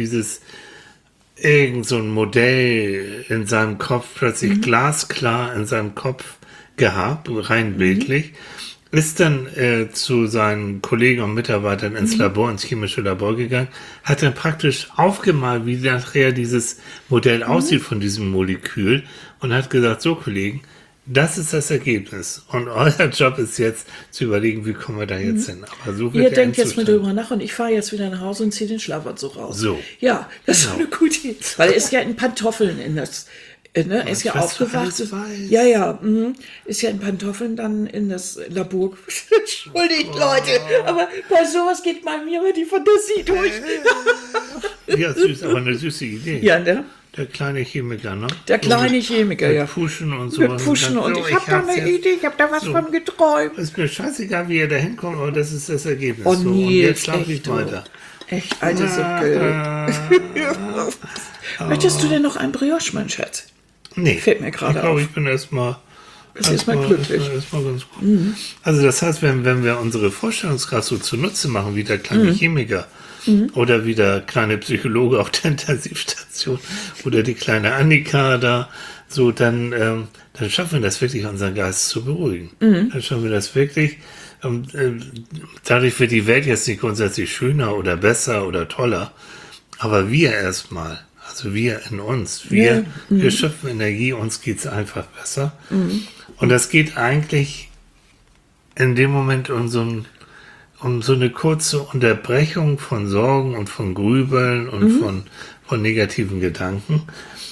irgend so ein Modell in seinem Kopf, plötzlich glasklar in seinem Kopf gehabt, rein bildlich, ist dann zu seinen Kollegen und Mitarbeitern ins chemische Labor gegangen, hat dann praktisch aufgemalt, wie nachher dieses Modell aussieht von diesem Molekül und hat gesagt, so Kollegen, das ist das Ergebnis. Und euer Job ist jetzt zu überlegen, wie kommen wir da jetzt hin. Aber so wird Ihr der denkt jetzt mal Endzustand. drüber nach und ich fahre jetzt wieder nach Hause und ziehe den Schlafanzug raus. So. Ja, das ist Genau. eine gute Idee. Weil er ist ja in Pantoffeln in das, ne? Er ist ja was du aufgewacht. alles weißt. Ja, ist ja in Pantoffeln dann in das Labor. Entschuldigt, Leute, aber bei sowas geht mal mir immer die Fantasie durch. Ja, süß, aber eine süße Idee. Ja, ne? Der kleine Chemiker, ne? Der kleine Chemiker, mit ja. Puschen und so. Mit Puschen und ich habe da eine Idee, ich habe da was von geträumt. Ist mir scheißegal, wie ihr da hinkommt, aber das ist das Ergebnis. Oh, so. Und Nils, jetzt schlafe ich echt, du. weiter. Echt, alte Sucke. Möchtest du denn noch ein Brioche, mein Schatz? Nee, Fällt mir gerade ich glaube, auf. ich bin erstmal glücklich. Erstmal ganz gut. Also das heißt, wenn wir unsere Vorstellungskraft so zunutze machen, wie der kleine Chemiker oder wie der kleine Psychologe auf der Intensivstation oder die kleine Annika da, so dann schaffen wir das wirklich, unseren Geist zu beruhigen. Dann schaffen wir das wirklich. Dadurch wird die Welt jetzt nicht grundsätzlich schöner oder besser oder toller, aber wir erstmal, also wir in uns, wir schöpfen Energie, uns geht's einfach besser. Und das geht eigentlich in dem Moment um so eine kurze Unterbrechung von Sorgen und von Grübeln und von negativen Gedanken,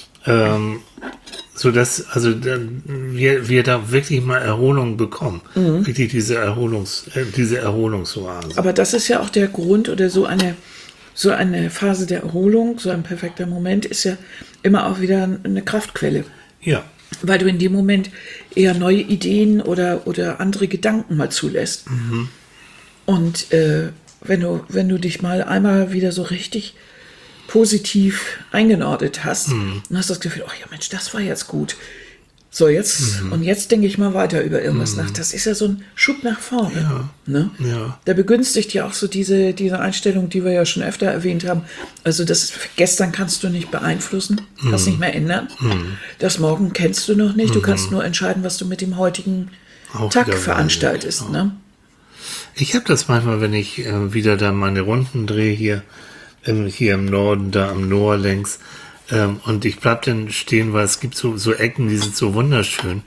sodass wir da wirklich mal Erholung bekommen. Wirklich diese Erholungsoase. Aber das ist ja auch der Grund oder so eine Phase der Erholung, so ein perfekter Moment ist ja immer auch wieder eine Kraftquelle. Ja. Weil du in dem Moment eher neue Ideen oder andere Gedanken mal zulässt. Und wenn du dich mal einmal wieder so richtig positiv eingenordet hast, dann hast du das Gefühl, oh ja Mensch, das war jetzt gut. So, jetzt, und jetzt denke ich mal weiter über irgendwas nach. Das ist ja so ein Schub nach vorne. Ja. Ne? Ja. Da begünstigt ja auch so diese Einstellung, die wir ja schon öfter erwähnt haben. Also das gestern kannst du nicht beeinflussen, kannst nicht mehr ändern. Das morgen kennst du noch nicht. Du kannst nur entscheiden, was du mit dem heutigen Auch Tag wieder veranstaltest. genau. Ne? Ich habe das manchmal, wenn ich wieder da meine Runden drehe hier im Norden, da am Noor längs, und ich bleib dann stehen, weil es gibt so Ecken, die sind so wunderschön.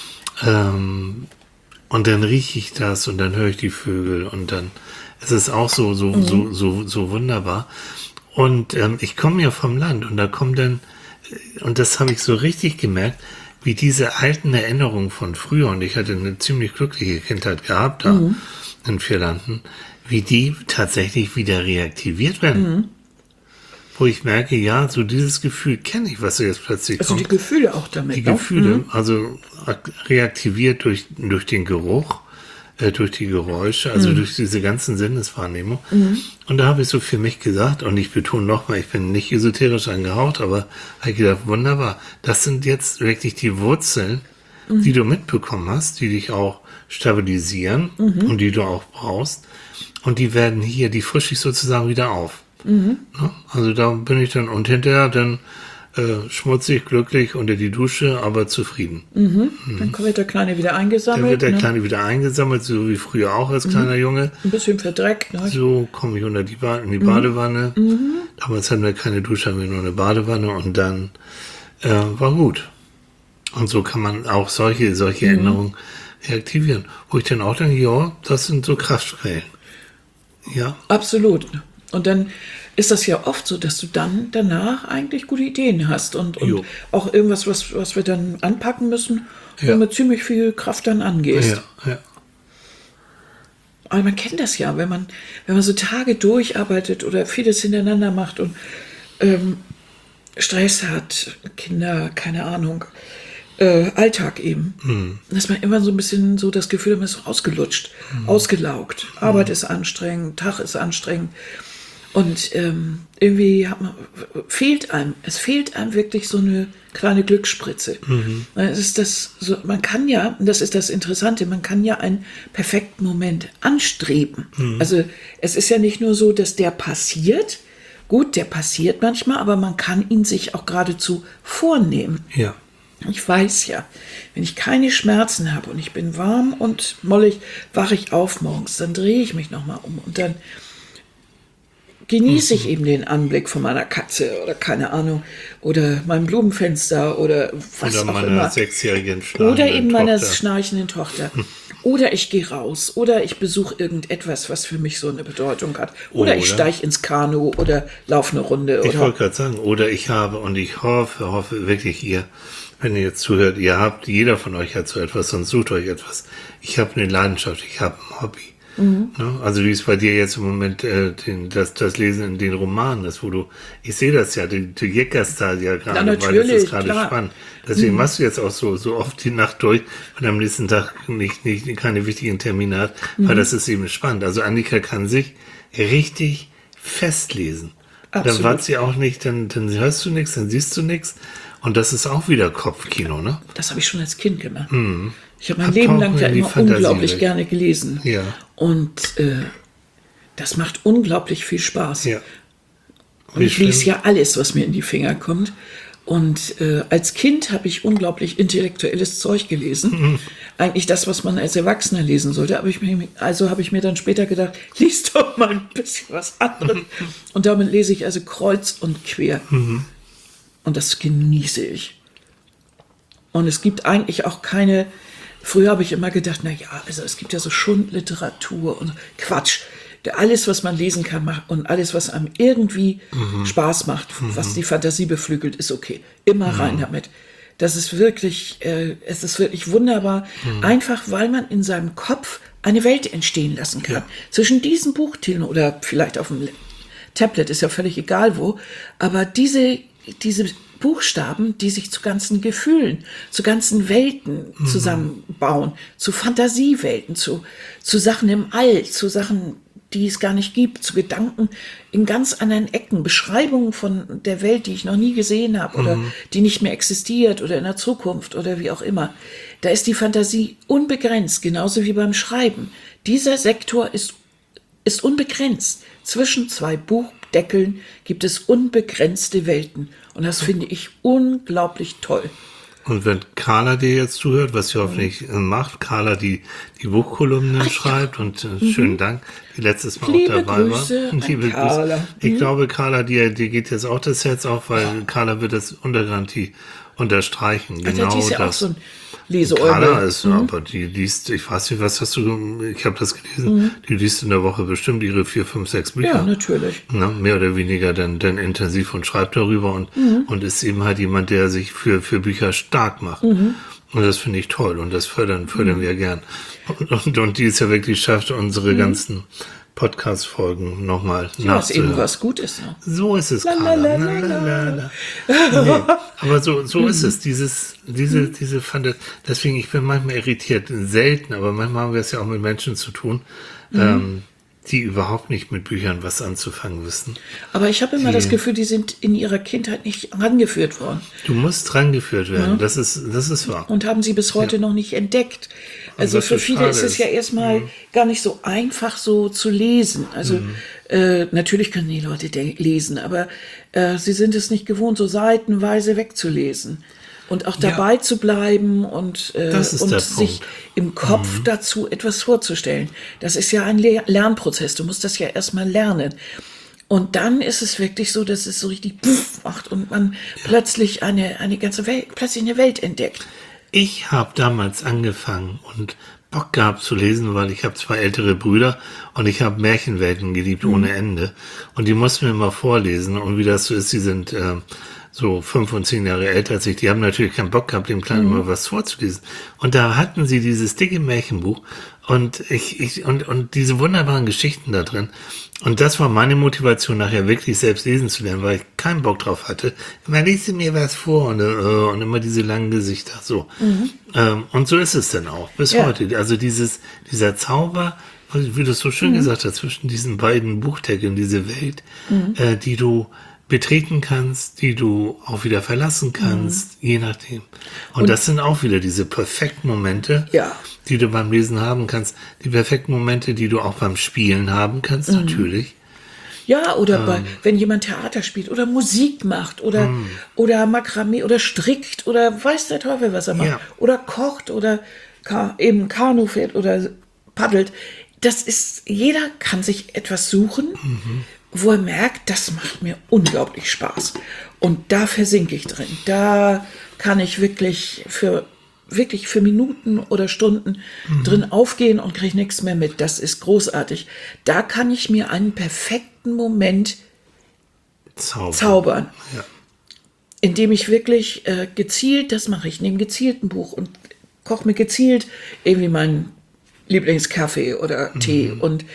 Und dann rieche ich das und dann höre ich die Vögel und dann ist es auch so wunderbar. Und ich komme ja vom Land und da kommen dann, und das habe ich so richtig gemerkt, wie diese alten Erinnerungen von früher, und ich hatte eine ziemlich glückliche Kindheit gehabt da in Vierlanden, wie die tatsächlich wieder reaktiviert werden. Wo ich merke, ja, so dieses Gefühl kenne ich, was jetzt plötzlich Also kommt. die Gefühle auch damit. Die ne? Gefühle, also reaktiviert durch den Geruch, durch die Geräusche, also durch diese ganzen Sinneswahrnehmungen. Und da habe ich so für mich gesagt, und ich betone nochmal, ich bin nicht esoterisch angehaucht, aber habe ich gedacht, wunderbar, das sind jetzt wirklich die Wurzeln, die du mitbekommen hast, die dich auch stabilisieren und die du auch brauchst. Und die werden hier, die frische ich sozusagen wieder auf. Ja, also da bin ich dann, und hinterher dann schmutzig, glücklich unter die Dusche, aber zufrieden. Dann wird der Kleine wieder eingesammelt. Dann wird der ne? Kleine wieder eingesammelt, so wie früher auch als kleiner Junge. Ein bisschen verdreckt. Ne? So komme ich unter in die Badewanne. Damals hatten wir keine Dusche, haben wir nur eine Badewanne und dann war gut. Und so kann man auch solche Erinnerungen reaktivieren. Wo ich dann auch denke, ja, das sind so Kraftquellen. Ja. Absolut. Und dann ist das ja oft so, dass du dann danach eigentlich gute Ideen hast und Jo. auch irgendwas, was wir dann anpacken müssen, Ja. und mit ziemlich viel Kraft dann angehst. Ja. Aber man kennt das ja, wenn man so Tage durcharbeitet oder vieles hintereinander macht und Stress hat, Kinder, keine Ahnung, Alltag eben. Dass man immer so ein bisschen so das Gefühl hat, man ist so ausgelutscht, ausgelaugt. Arbeit ist anstrengend, Tag ist anstrengend. Und irgendwie fehlt einem wirklich so eine kleine Glücksspritze. Es ist das so, man kann ja, und das ist das Interessante, man kann ja einen perfekten Moment anstreben. Also es ist ja nicht nur so, dass der passiert. Gut, der passiert manchmal, aber man kann ihn sich auch geradezu vornehmen. Ja. Ich weiß ja, wenn ich keine Schmerzen habe und ich bin warm und mollig, wache ich auf morgens, dann drehe ich mich nochmal um und dann genieße ich eben den Anblick von meiner Katze oder keine Ahnung, oder meinem Blumenfenster oder was Oder auch meiner immer. 6-jährigen schnarchenden Oder eben meiner Tochter. schnarchenden Tochter. Oder ich gehe raus. Oder ich besuche irgendetwas, was für mich so eine Bedeutung hat. Oder ich Oder- steige ins Kanu oder laufe eine Runde. Ich Oder wollte gerade sagen, oder ich habe, und ich hoffe wirklich ihr, wenn ihr jetzt zuhört, jeder von euch hat so etwas, sonst sucht euch etwas. Ich habe eine Leidenschaft, ich habe ein Hobby. Ne? Also wie es bei dir jetzt im Moment das Lesen in den Romanen ist, ich sehe das ja, du jeckerst da ja gerade, Ja, weil das natürlich, ist gerade klar. spannend. Deswegen machst du jetzt auch so oft die Nacht durch und am nächsten Tag keine wichtigen Termine hat, weil das ist eben spannend. Also Annika kann sich richtig festlesen. Dann Absolut. wartet sie auch nicht, dann hörst du nichts, dann siehst du nichts. Und das ist auch wieder Kopfkino, ne? das habe ich schon als Kind gemacht. Ich habe mein Abtauchen Leben lang ja in die immer Fantasie unglaublich weg. gerne gelesen. Ja. Und das macht unglaublich viel Spaß. Ja. Und ich lese ja alles, was mir in die Finger kommt. Und als Kind habe ich unglaublich intellektuelles Zeug gelesen. Eigentlich das, was man als Erwachsener lesen sollte. Aber habe ich mir dann später gedacht, lies doch mal ein bisschen was anderes. Und damit lese ich also kreuz und quer. Und das genieße ich. Und es gibt eigentlich auch keine... Früher habe ich immer gedacht, na ja, also es gibt ja so Schundliteratur und Quatsch. Alles, was man lesen kann und alles, was einem irgendwie Spaß macht, was die Fantasie beflügelt, ist okay. Immer rein damit. Das ist wirklich, es ist wirklich wunderbar, einfach weil man in seinem Kopf eine Welt entstehen lassen kann. Ja. Zwischen diesen Buchtiteln oder vielleicht auf dem Tablet, ist ja völlig egal wo, aber diese Buchstaben, die sich zu ganzen Gefühlen, zu ganzen Welten zusammenbauen, zu Fantasiewelten, zu Sachen im All, zu Sachen, die es gar nicht gibt, zu Gedanken in ganz anderen Ecken, Beschreibungen von der Welt, die ich noch nie gesehen habe oder die nicht mehr existiert oder in der Zukunft oder wie auch immer. Da ist die Fantasie unbegrenzt, genauso wie beim Schreiben. Dieser Sektor ist unbegrenzt. Zwischen zwei Buchdeckeln gibt es unbegrenzte Welten. Und das finde ich unglaublich toll. Und wenn Carla dir jetzt zuhört, was sie hoffentlich macht, Carla die Buchkolumnen schreibt und schönen Dank, die letztes Mal Liebe auch dabei Grüße war. an Carla. Ich glaube, Carla, dir geht jetzt auch das Herz auf, weil Carla wird das unter Garantie unterstreichen. Also Genau die ist ja auch das. so ein Carla Leseeule. ist, aber die liest, ich weiß nicht, was hast du, ich habe das gelesen, die liest in der Woche bestimmt ihre 4, 5, 6 Bücher. Ja, natürlich. Ne, mehr oder weniger dann intensiv und schreibt darüber und ist eben halt jemand, der sich für Bücher stark macht. Und das finde ich toll und das fördern wir gern. Und die es ja wirklich schafft, unsere ganzen Podcast-Folgen nochmal Ja, was eben nachzuhören. was Gutes noch. So ist es, La, Carla. la, La, la, la, la. la. Nee, aber so ist es. Diese Fantasie. Deswegen, ich bin manchmal irritiert. Selten, aber manchmal haben wir es ja auch mit Menschen zu tun, die überhaupt nicht mit Büchern was anzufangen wissen. Aber ich habe immer das Gefühl, die sind in ihrer Kindheit nicht rangeführt worden Du musst drangeführt werden. Das ist wahr. und haben sie bis heute noch nicht entdeckt. Also was für so viele schade ist es ja ist. erstmal gar nicht so einfach so zu lesen. Also natürlich können die Leute lesen, aber sie sind es nicht gewohnt, so seitenweise wegzulesen. Und auch dabei zu bleiben und Das ist der sich Punkt. im Kopf dazu etwas vorzustellen. Das ist ja ein Lernprozess. Du musst das ja erstmal lernen. Und dann ist es wirklich so, dass es so richtig puff macht und man plötzlich eine ganze Welt, plötzlich eine Welt entdeckt. Ich habe damals angefangen und Bock gehabt zu lesen, weil ich habe 2 ältere Brüder und ich habe Märchenwelten geliebt ohne Ende. Und die mussten mir mal vorlesen. Und wie das so ist, die sind so 5 und 10 Jahre älter als ich. Die haben natürlich keinen Bock gehabt, dem Kleinen mal was vorzulesen. Und da hatten sie dieses dicke Märchenbuch und und diese wunderbaren Geschichten da drin. Und das war meine Motivation, nachher wirklich selbst lesen zu lernen, weil ich keinen Bock drauf hatte. Man liest mir was vor und immer diese langen Gesichter. So. Und so ist es dann auch bis heute. Also dieser Zauber, wie du es so schön gesagt hast, zwischen diesen beiden Buchdeckeln, diese Welt, die du betreten kannst, die du auch wieder verlassen kannst, je nachdem. Und das sind auch wieder diese perfekten Momente, Ja. die du beim Lesen haben kannst. Die perfekten Momente, die du auch beim Spielen haben kannst, natürlich. Ja, oder wenn jemand Theater spielt oder Musik macht oder Makramee oder strickt oder weiß der Teufel, was er macht. Ja. Oder kocht oder eben Kanu fährt oder paddelt. Das ist, jeder kann sich etwas suchen wo er merkt, das macht mir unglaublich Spaß. Und da versinke ich drin. Da kann ich wirklich für Minuten oder Stunden drin aufgehen und kriege nichts mehr mit. Das ist großartig. Da kann ich mir einen perfekten Moment zaubern. Ja. Indem ich wirklich gezielt, das mache ich, nehme gezielt ein Buch und koche mir gezielt irgendwie meinen Lieblingskaffee oder Tee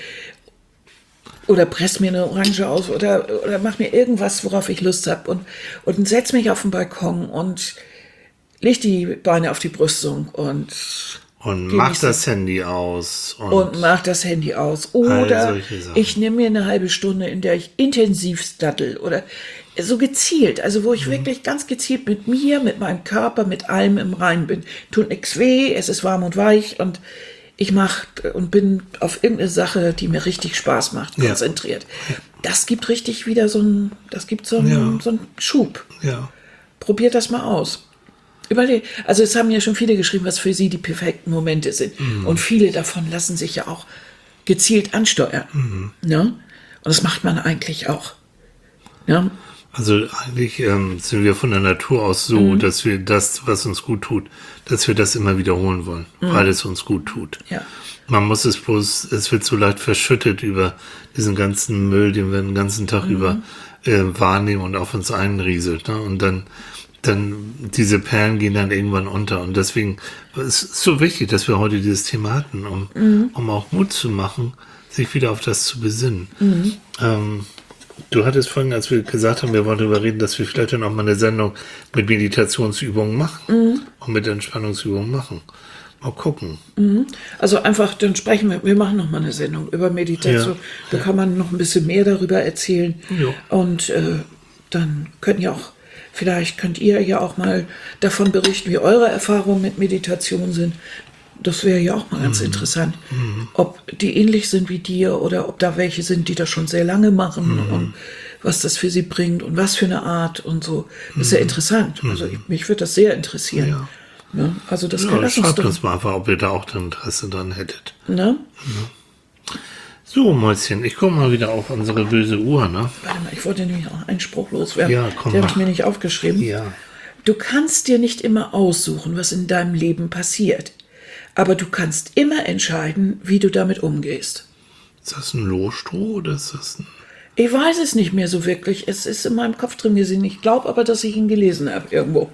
oder presse mir eine Orange aus oder mache mir irgendwas, worauf ich Lust habe und setze mich auf den Balkon und leg die Beine auf die Brüstung und mach das Handy aus. Und mach das Handy aus. Oder ich nehme mir eine halbe Stunde, in der ich intensiv daddel oder so gezielt, also wo ich wirklich ganz gezielt mit mir, mit meinem Körper, mit allem im Reinen bin. Tut nichts weh, es ist warm und weich und ich mache und bin auf irgendeine Sache, die mir richtig Spaß macht, konzentriert. Ja. Das gibt richtig wieder so einen Schub. Ja. Probiert das mal aus. Also es haben ja schon viele geschrieben, was für sie die perfekten Momente sind. Und viele davon lassen sich ja auch gezielt ansteuern. Ne? Und das macht man eigentlich auch. Ne? Also eigentlich sind wir von der Natur aus so, dass wir das, was uns gut tut, dass wir das immer wiederholen wollen, weil es uns gut tut. Ja. Man muss es wird so leicht verschüttet über diesen ganzen Müll, den wir den ganzen Tag über wahrnehmen und auf uns einrieselt. Ne? Und dann diese Perlen gehen dann irgendwann unter. Und deswegen ist es so wichtig, dass wir heute dieses Thema hatten, um auch Mut zu machen, sich wieder auf das zu besinnen. Du hattest vorhin, als wir gesagt haben, wir wollen darüber reden, dass wir vielleicht dann auch mal eine Sendung mit Meditationsübungen machen und mit Entspannungsübungen machen. Mal gucken. Also einfach, dann sprechen wir machen noch mal eine Sendung über Meditation. Da kann man noch ein bisschen mehr darüber erzählen. Ja. Und dann vielleicht könnt ihr ja auch mal davon berichten, wie eure Erfahrungen mit Meditation sind. Das wäre ja auch mal ganz interessant, ob die ähnlich sind wie dir oder ob da welche sind, die das schon sehr lange machen und was das für sie bringt und was für eine Art und so. Das ist ja interessant. Also mich würde das sehr interessieren. Ja. Ne? Also das kann schreibt uns mal einfach, ob ihr da auch Interesse dran hättet. Ne? Ja. So, Mäuschen, ich komme mal wieder auf unsere böse Uhr, ne? Warte mal, ich wollte nämlich auch einen Spruch loswerden. Ja, komm. Den habe ich mir nicht aufgeschrieben. Ja. Du kannst dir nicht immer aussuchen, was in deinem Leben passiert. Aber du kannst immer entscheiden, wie du damit umgehst. Ist das ein Lohstroh oder ist das ein... Ich weiß es nicht mehr so wirklich. Es ist in meinem Kopf drin gesehen. Ich glaube aber, dass ich ihn gelesen habe irgendwo.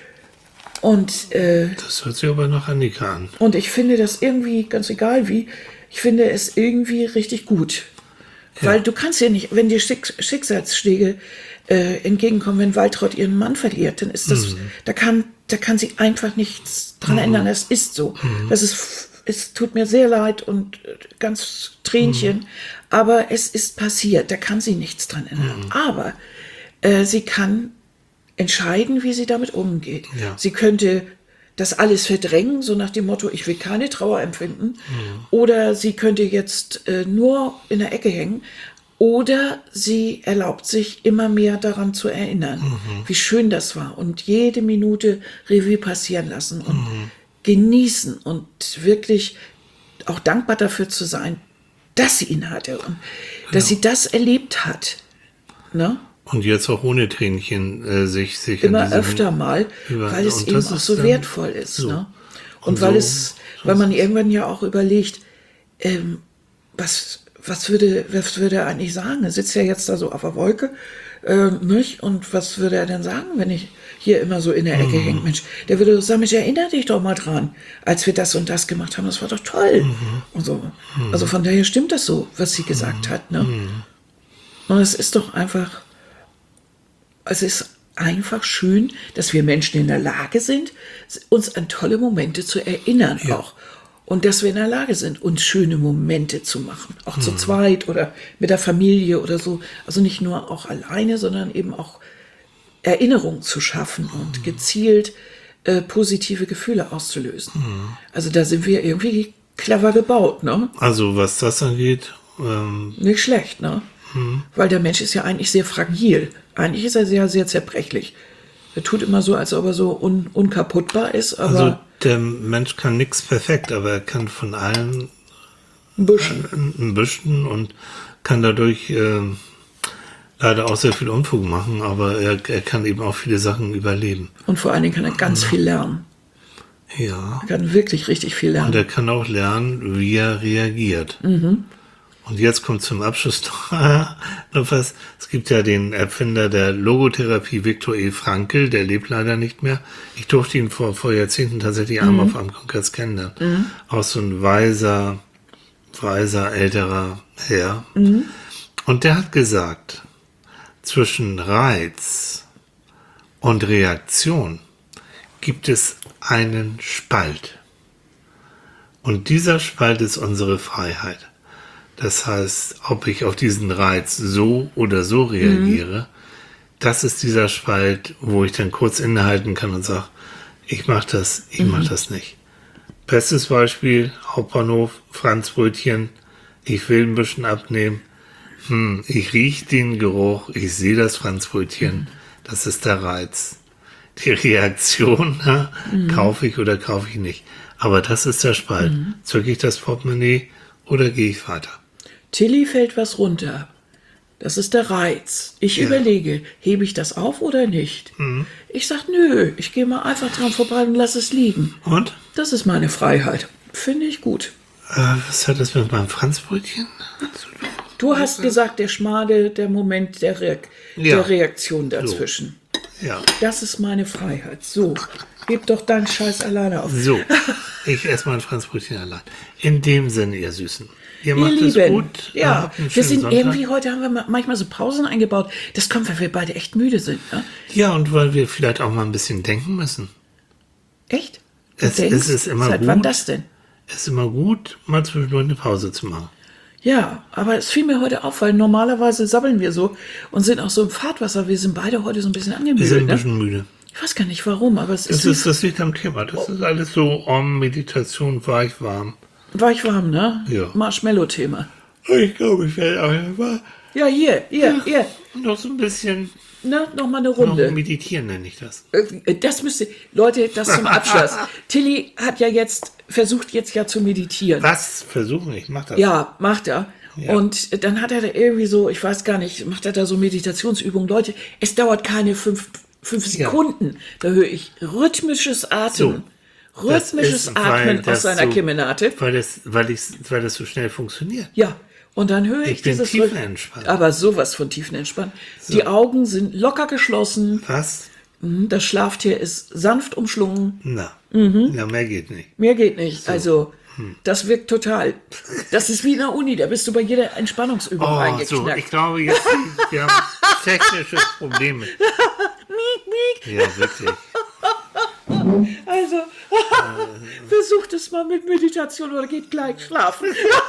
Und das hört sich aber nach Annika an. Und ich finde das irgendwie, ganz egal wie, ich finde es irgendwie richtig gut. Ja. Weil du kannst ja nicht, wenn dir Schicksalsschläge entgegenkommen, wenn Waltraud ihren Mann verliert, dann ist das, da kann sie einfach nichts dran ändern. Das ist so. Es tut mir sehr leid und ganz Tränchen, aber es ist passiert. Da kann sie nichts dran ändern. Aber sie kann entscheiden, wie sie damit umgeht. Ja. Sie könnte das alles verdrängen, so nach dem Motto, ich will keine Trauer empfinden. Oder sie könnte jetzt nur in der Ecke hängen. Oder sie erlaubt sich immer mehr daran zu erinnern, wie schön das war. Und jede Minute Revue passieren lassen und genießen und wirklich auch dankbar dafür zu sein, dass sie ihn hatte und dass sie das erlebt hat. Ne? Und jetzt auch ohne Tränchen sich immer öfter mal, weil es eben auch so wertvoll ist. So. Ne? Und weil man irgendwann ja auch überlegt, was würde er eigentlich sagen? Er sitzt ja jetzt da so auf der Wolke, nicht? Und was würde er denn sagen, wenn ich hier immer so in der Ecke hänge? Mensch, der würde sagen, Mensch, erinnere dich doch mal dran, als wir das und das gemacht haben, das war doch toll. Und so. Also von daher stimmt das so, was sie gesagt hat. Ne? Und es ist doch einfach, es ist einfach schön, dass wir Menschen in der Lage sind, uns an tolle Momente zu erinnern auch. Und dass wir in der Lage sind, uns schöne Momente zu machen. Auch zu zweit oder mit der Familie oder so. Also nicht nur auch alleine, sondern eben auch Erinnerungen zu schaffen und gezielt positive Gefühle auszulösen. Also da sind wir irgendwie clever gebaut, ne? Also was das angeht... Nicht schlecht, ne? Weil der Mensch ist ja eigentlich sehr fragil. Eigentlich ist er sehr, sehr zerbrechlich. Er tut immer so, als ob er so unkaputtbar ist. Aber also der Mensch kann nichts perfekt, aber er kann von allen ein bisschen und kann dadurch leider auch sehr viel Unfug machen, aber er kann eben auch viele Sachen überleben. Und vor allen Dingen kann er ganz viel lernen. Ja. Er kann wirklich richtig viel lernen. Und er kann auch lernen, wie er reagiert. Und jetzt kommt zum Abschluss noch was. Es gibt ja den Erfinder der Logotherapie, Viktor E. Frankl, der lebt leider nicht mehr. Ich durfte ihn vor Jahrzehnten tatsächlich einmal auf einem Kongress kennenlernen. Auch so ein weiser älterer Herr. Und der hat gesagt, zwischen Reiz und Reaktion gibt es einen Spalt. Und dieser Spalt ist unsere Freiheit. Das heißt, ob ich auf diesen Reiz so oder so reagiere, das ist dieser Spalt, wo ich dann kurz innehalten kann und sage, ich mache das nicht. Bestes Beispiel, Hauptbahnhof, Franzbrötchen, ich will ein bisschen abnehmen, ich rieche den Geruch, ich sehe das Franzbrötchen, das ist der Reiz. Die Reaktion, kaufe ich oder kaufe ich nicht. Aber das ist der Spalt. Zücke ich das Portemonnaie oder gehe ich weiter? Tilly fällt was runter. Das ist der Reiz. Ich überlege, hebe ich das auf oder nicht? Ich sag, nö, ich gehe mal einfach dran vorbei und lass es liegen. Und? Das ist meine Freiheit. Finde ich gut. Was hat das mit meinem Franzbrötchen zu tun? Du hast gesagt, der Schmade, der Moment der Reaktion dazwischen. Ja. Das ist meine Freiheit. So, gib doch deinen Scheiß alleine auf. So, ich esse mein Franzbrötchen allein. In dem Sinne, ihr Süßen. Ihr macht Ihr es Lieben, gut. ja, Habt einen wir schönen sind Sonntag. irgendwie, heute haben wir manchmal so Pausen eingebaut. Das kommt, weil wir beide echt müde sind. Ne? Ja, und weil wir vielleicht auch mal ein bisschen denken müssen. Echt? Du Es denkst? ist immer Seit gut. wann das denn? Es ist immer gut, mal zwischendurch eine Pause zu machen. Ja, aber es fiel mir heute auf, weil normalerweise sabbeln wir so und sind auch so im Fahrtwasser. Wir sind beide heute so ein bisschen Wir sind angemüdet. ein Ne? bisschen müde. Ich weiß gar nicht warum, aber es ist Das liegt am Thema. Das ist alles so Meditation, weich, warm. weich warm, ne? Ja. Marshmallow-Thema. Ich glaube, ich werde auch mal Ja, hier. noch so ein bisschen Ne? Nochmal eine noch Runde. meditieren, nenne ich das. Das müsste, Leute, das zum Abschluss. Tilly hat ja versucht jetzt zu meditieren. Was versuchen? Ich mach das. Ja, macht er. Ja. Und dann hat er da irgendwie so, ich weiß gar nicht, macht er da so Meditationsübungen. Leute, es dauert keine fünf Sekunden. Da höre ich rhythmisches Atmen. So. Das Rhythmisches ist, weil Atmen aus das seiner so- Kemenate. Weil das so schnell funktioniert. Ja. Und dann höre ich bin dieses tiefenentspannt. Aber sowas von tiefenentspannt. Die Augen sind locker geschlossen. Was? Das Schlaftier ist sanft umschlungen. Na. Ja, mehr geht nicht. Mehr geht nicht. Also, das wirkt total. Das ist wie in der Uni, da bist du bei jeder Entspannungsübung Oh, so, eingeknackt. ich glaube, jetzt wir haben technische Probleme. Ja, wirklich. Also, versucht es mal mit Meditation oder geht gleich schlafen.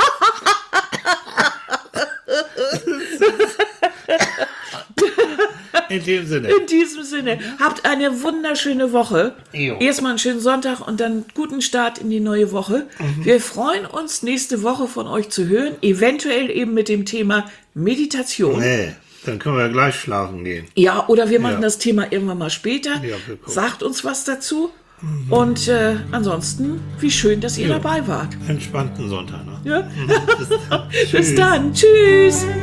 In dem Sinne. In diesem Sinne, habt eine wunderschöne Woche. Jo. Erstmal einen schönen Sonntag und dann guten Start in die neue Woche. Wir freuen uns, nächste Woche von euch zu hören. Eventuell eben mit dem Thema Meditation. Nee, dann können wir gleich schlafen gehen. Ja, oder wir machen Ja. das Thema irgendwann mal später. Ja, wir gucken. Sagt uns was dazu. Und ansonsten, wie schön, dass ihr dabei wart. Entspannten Sonntag noch. Ja? Bis dann. Bis dann. Tschüss.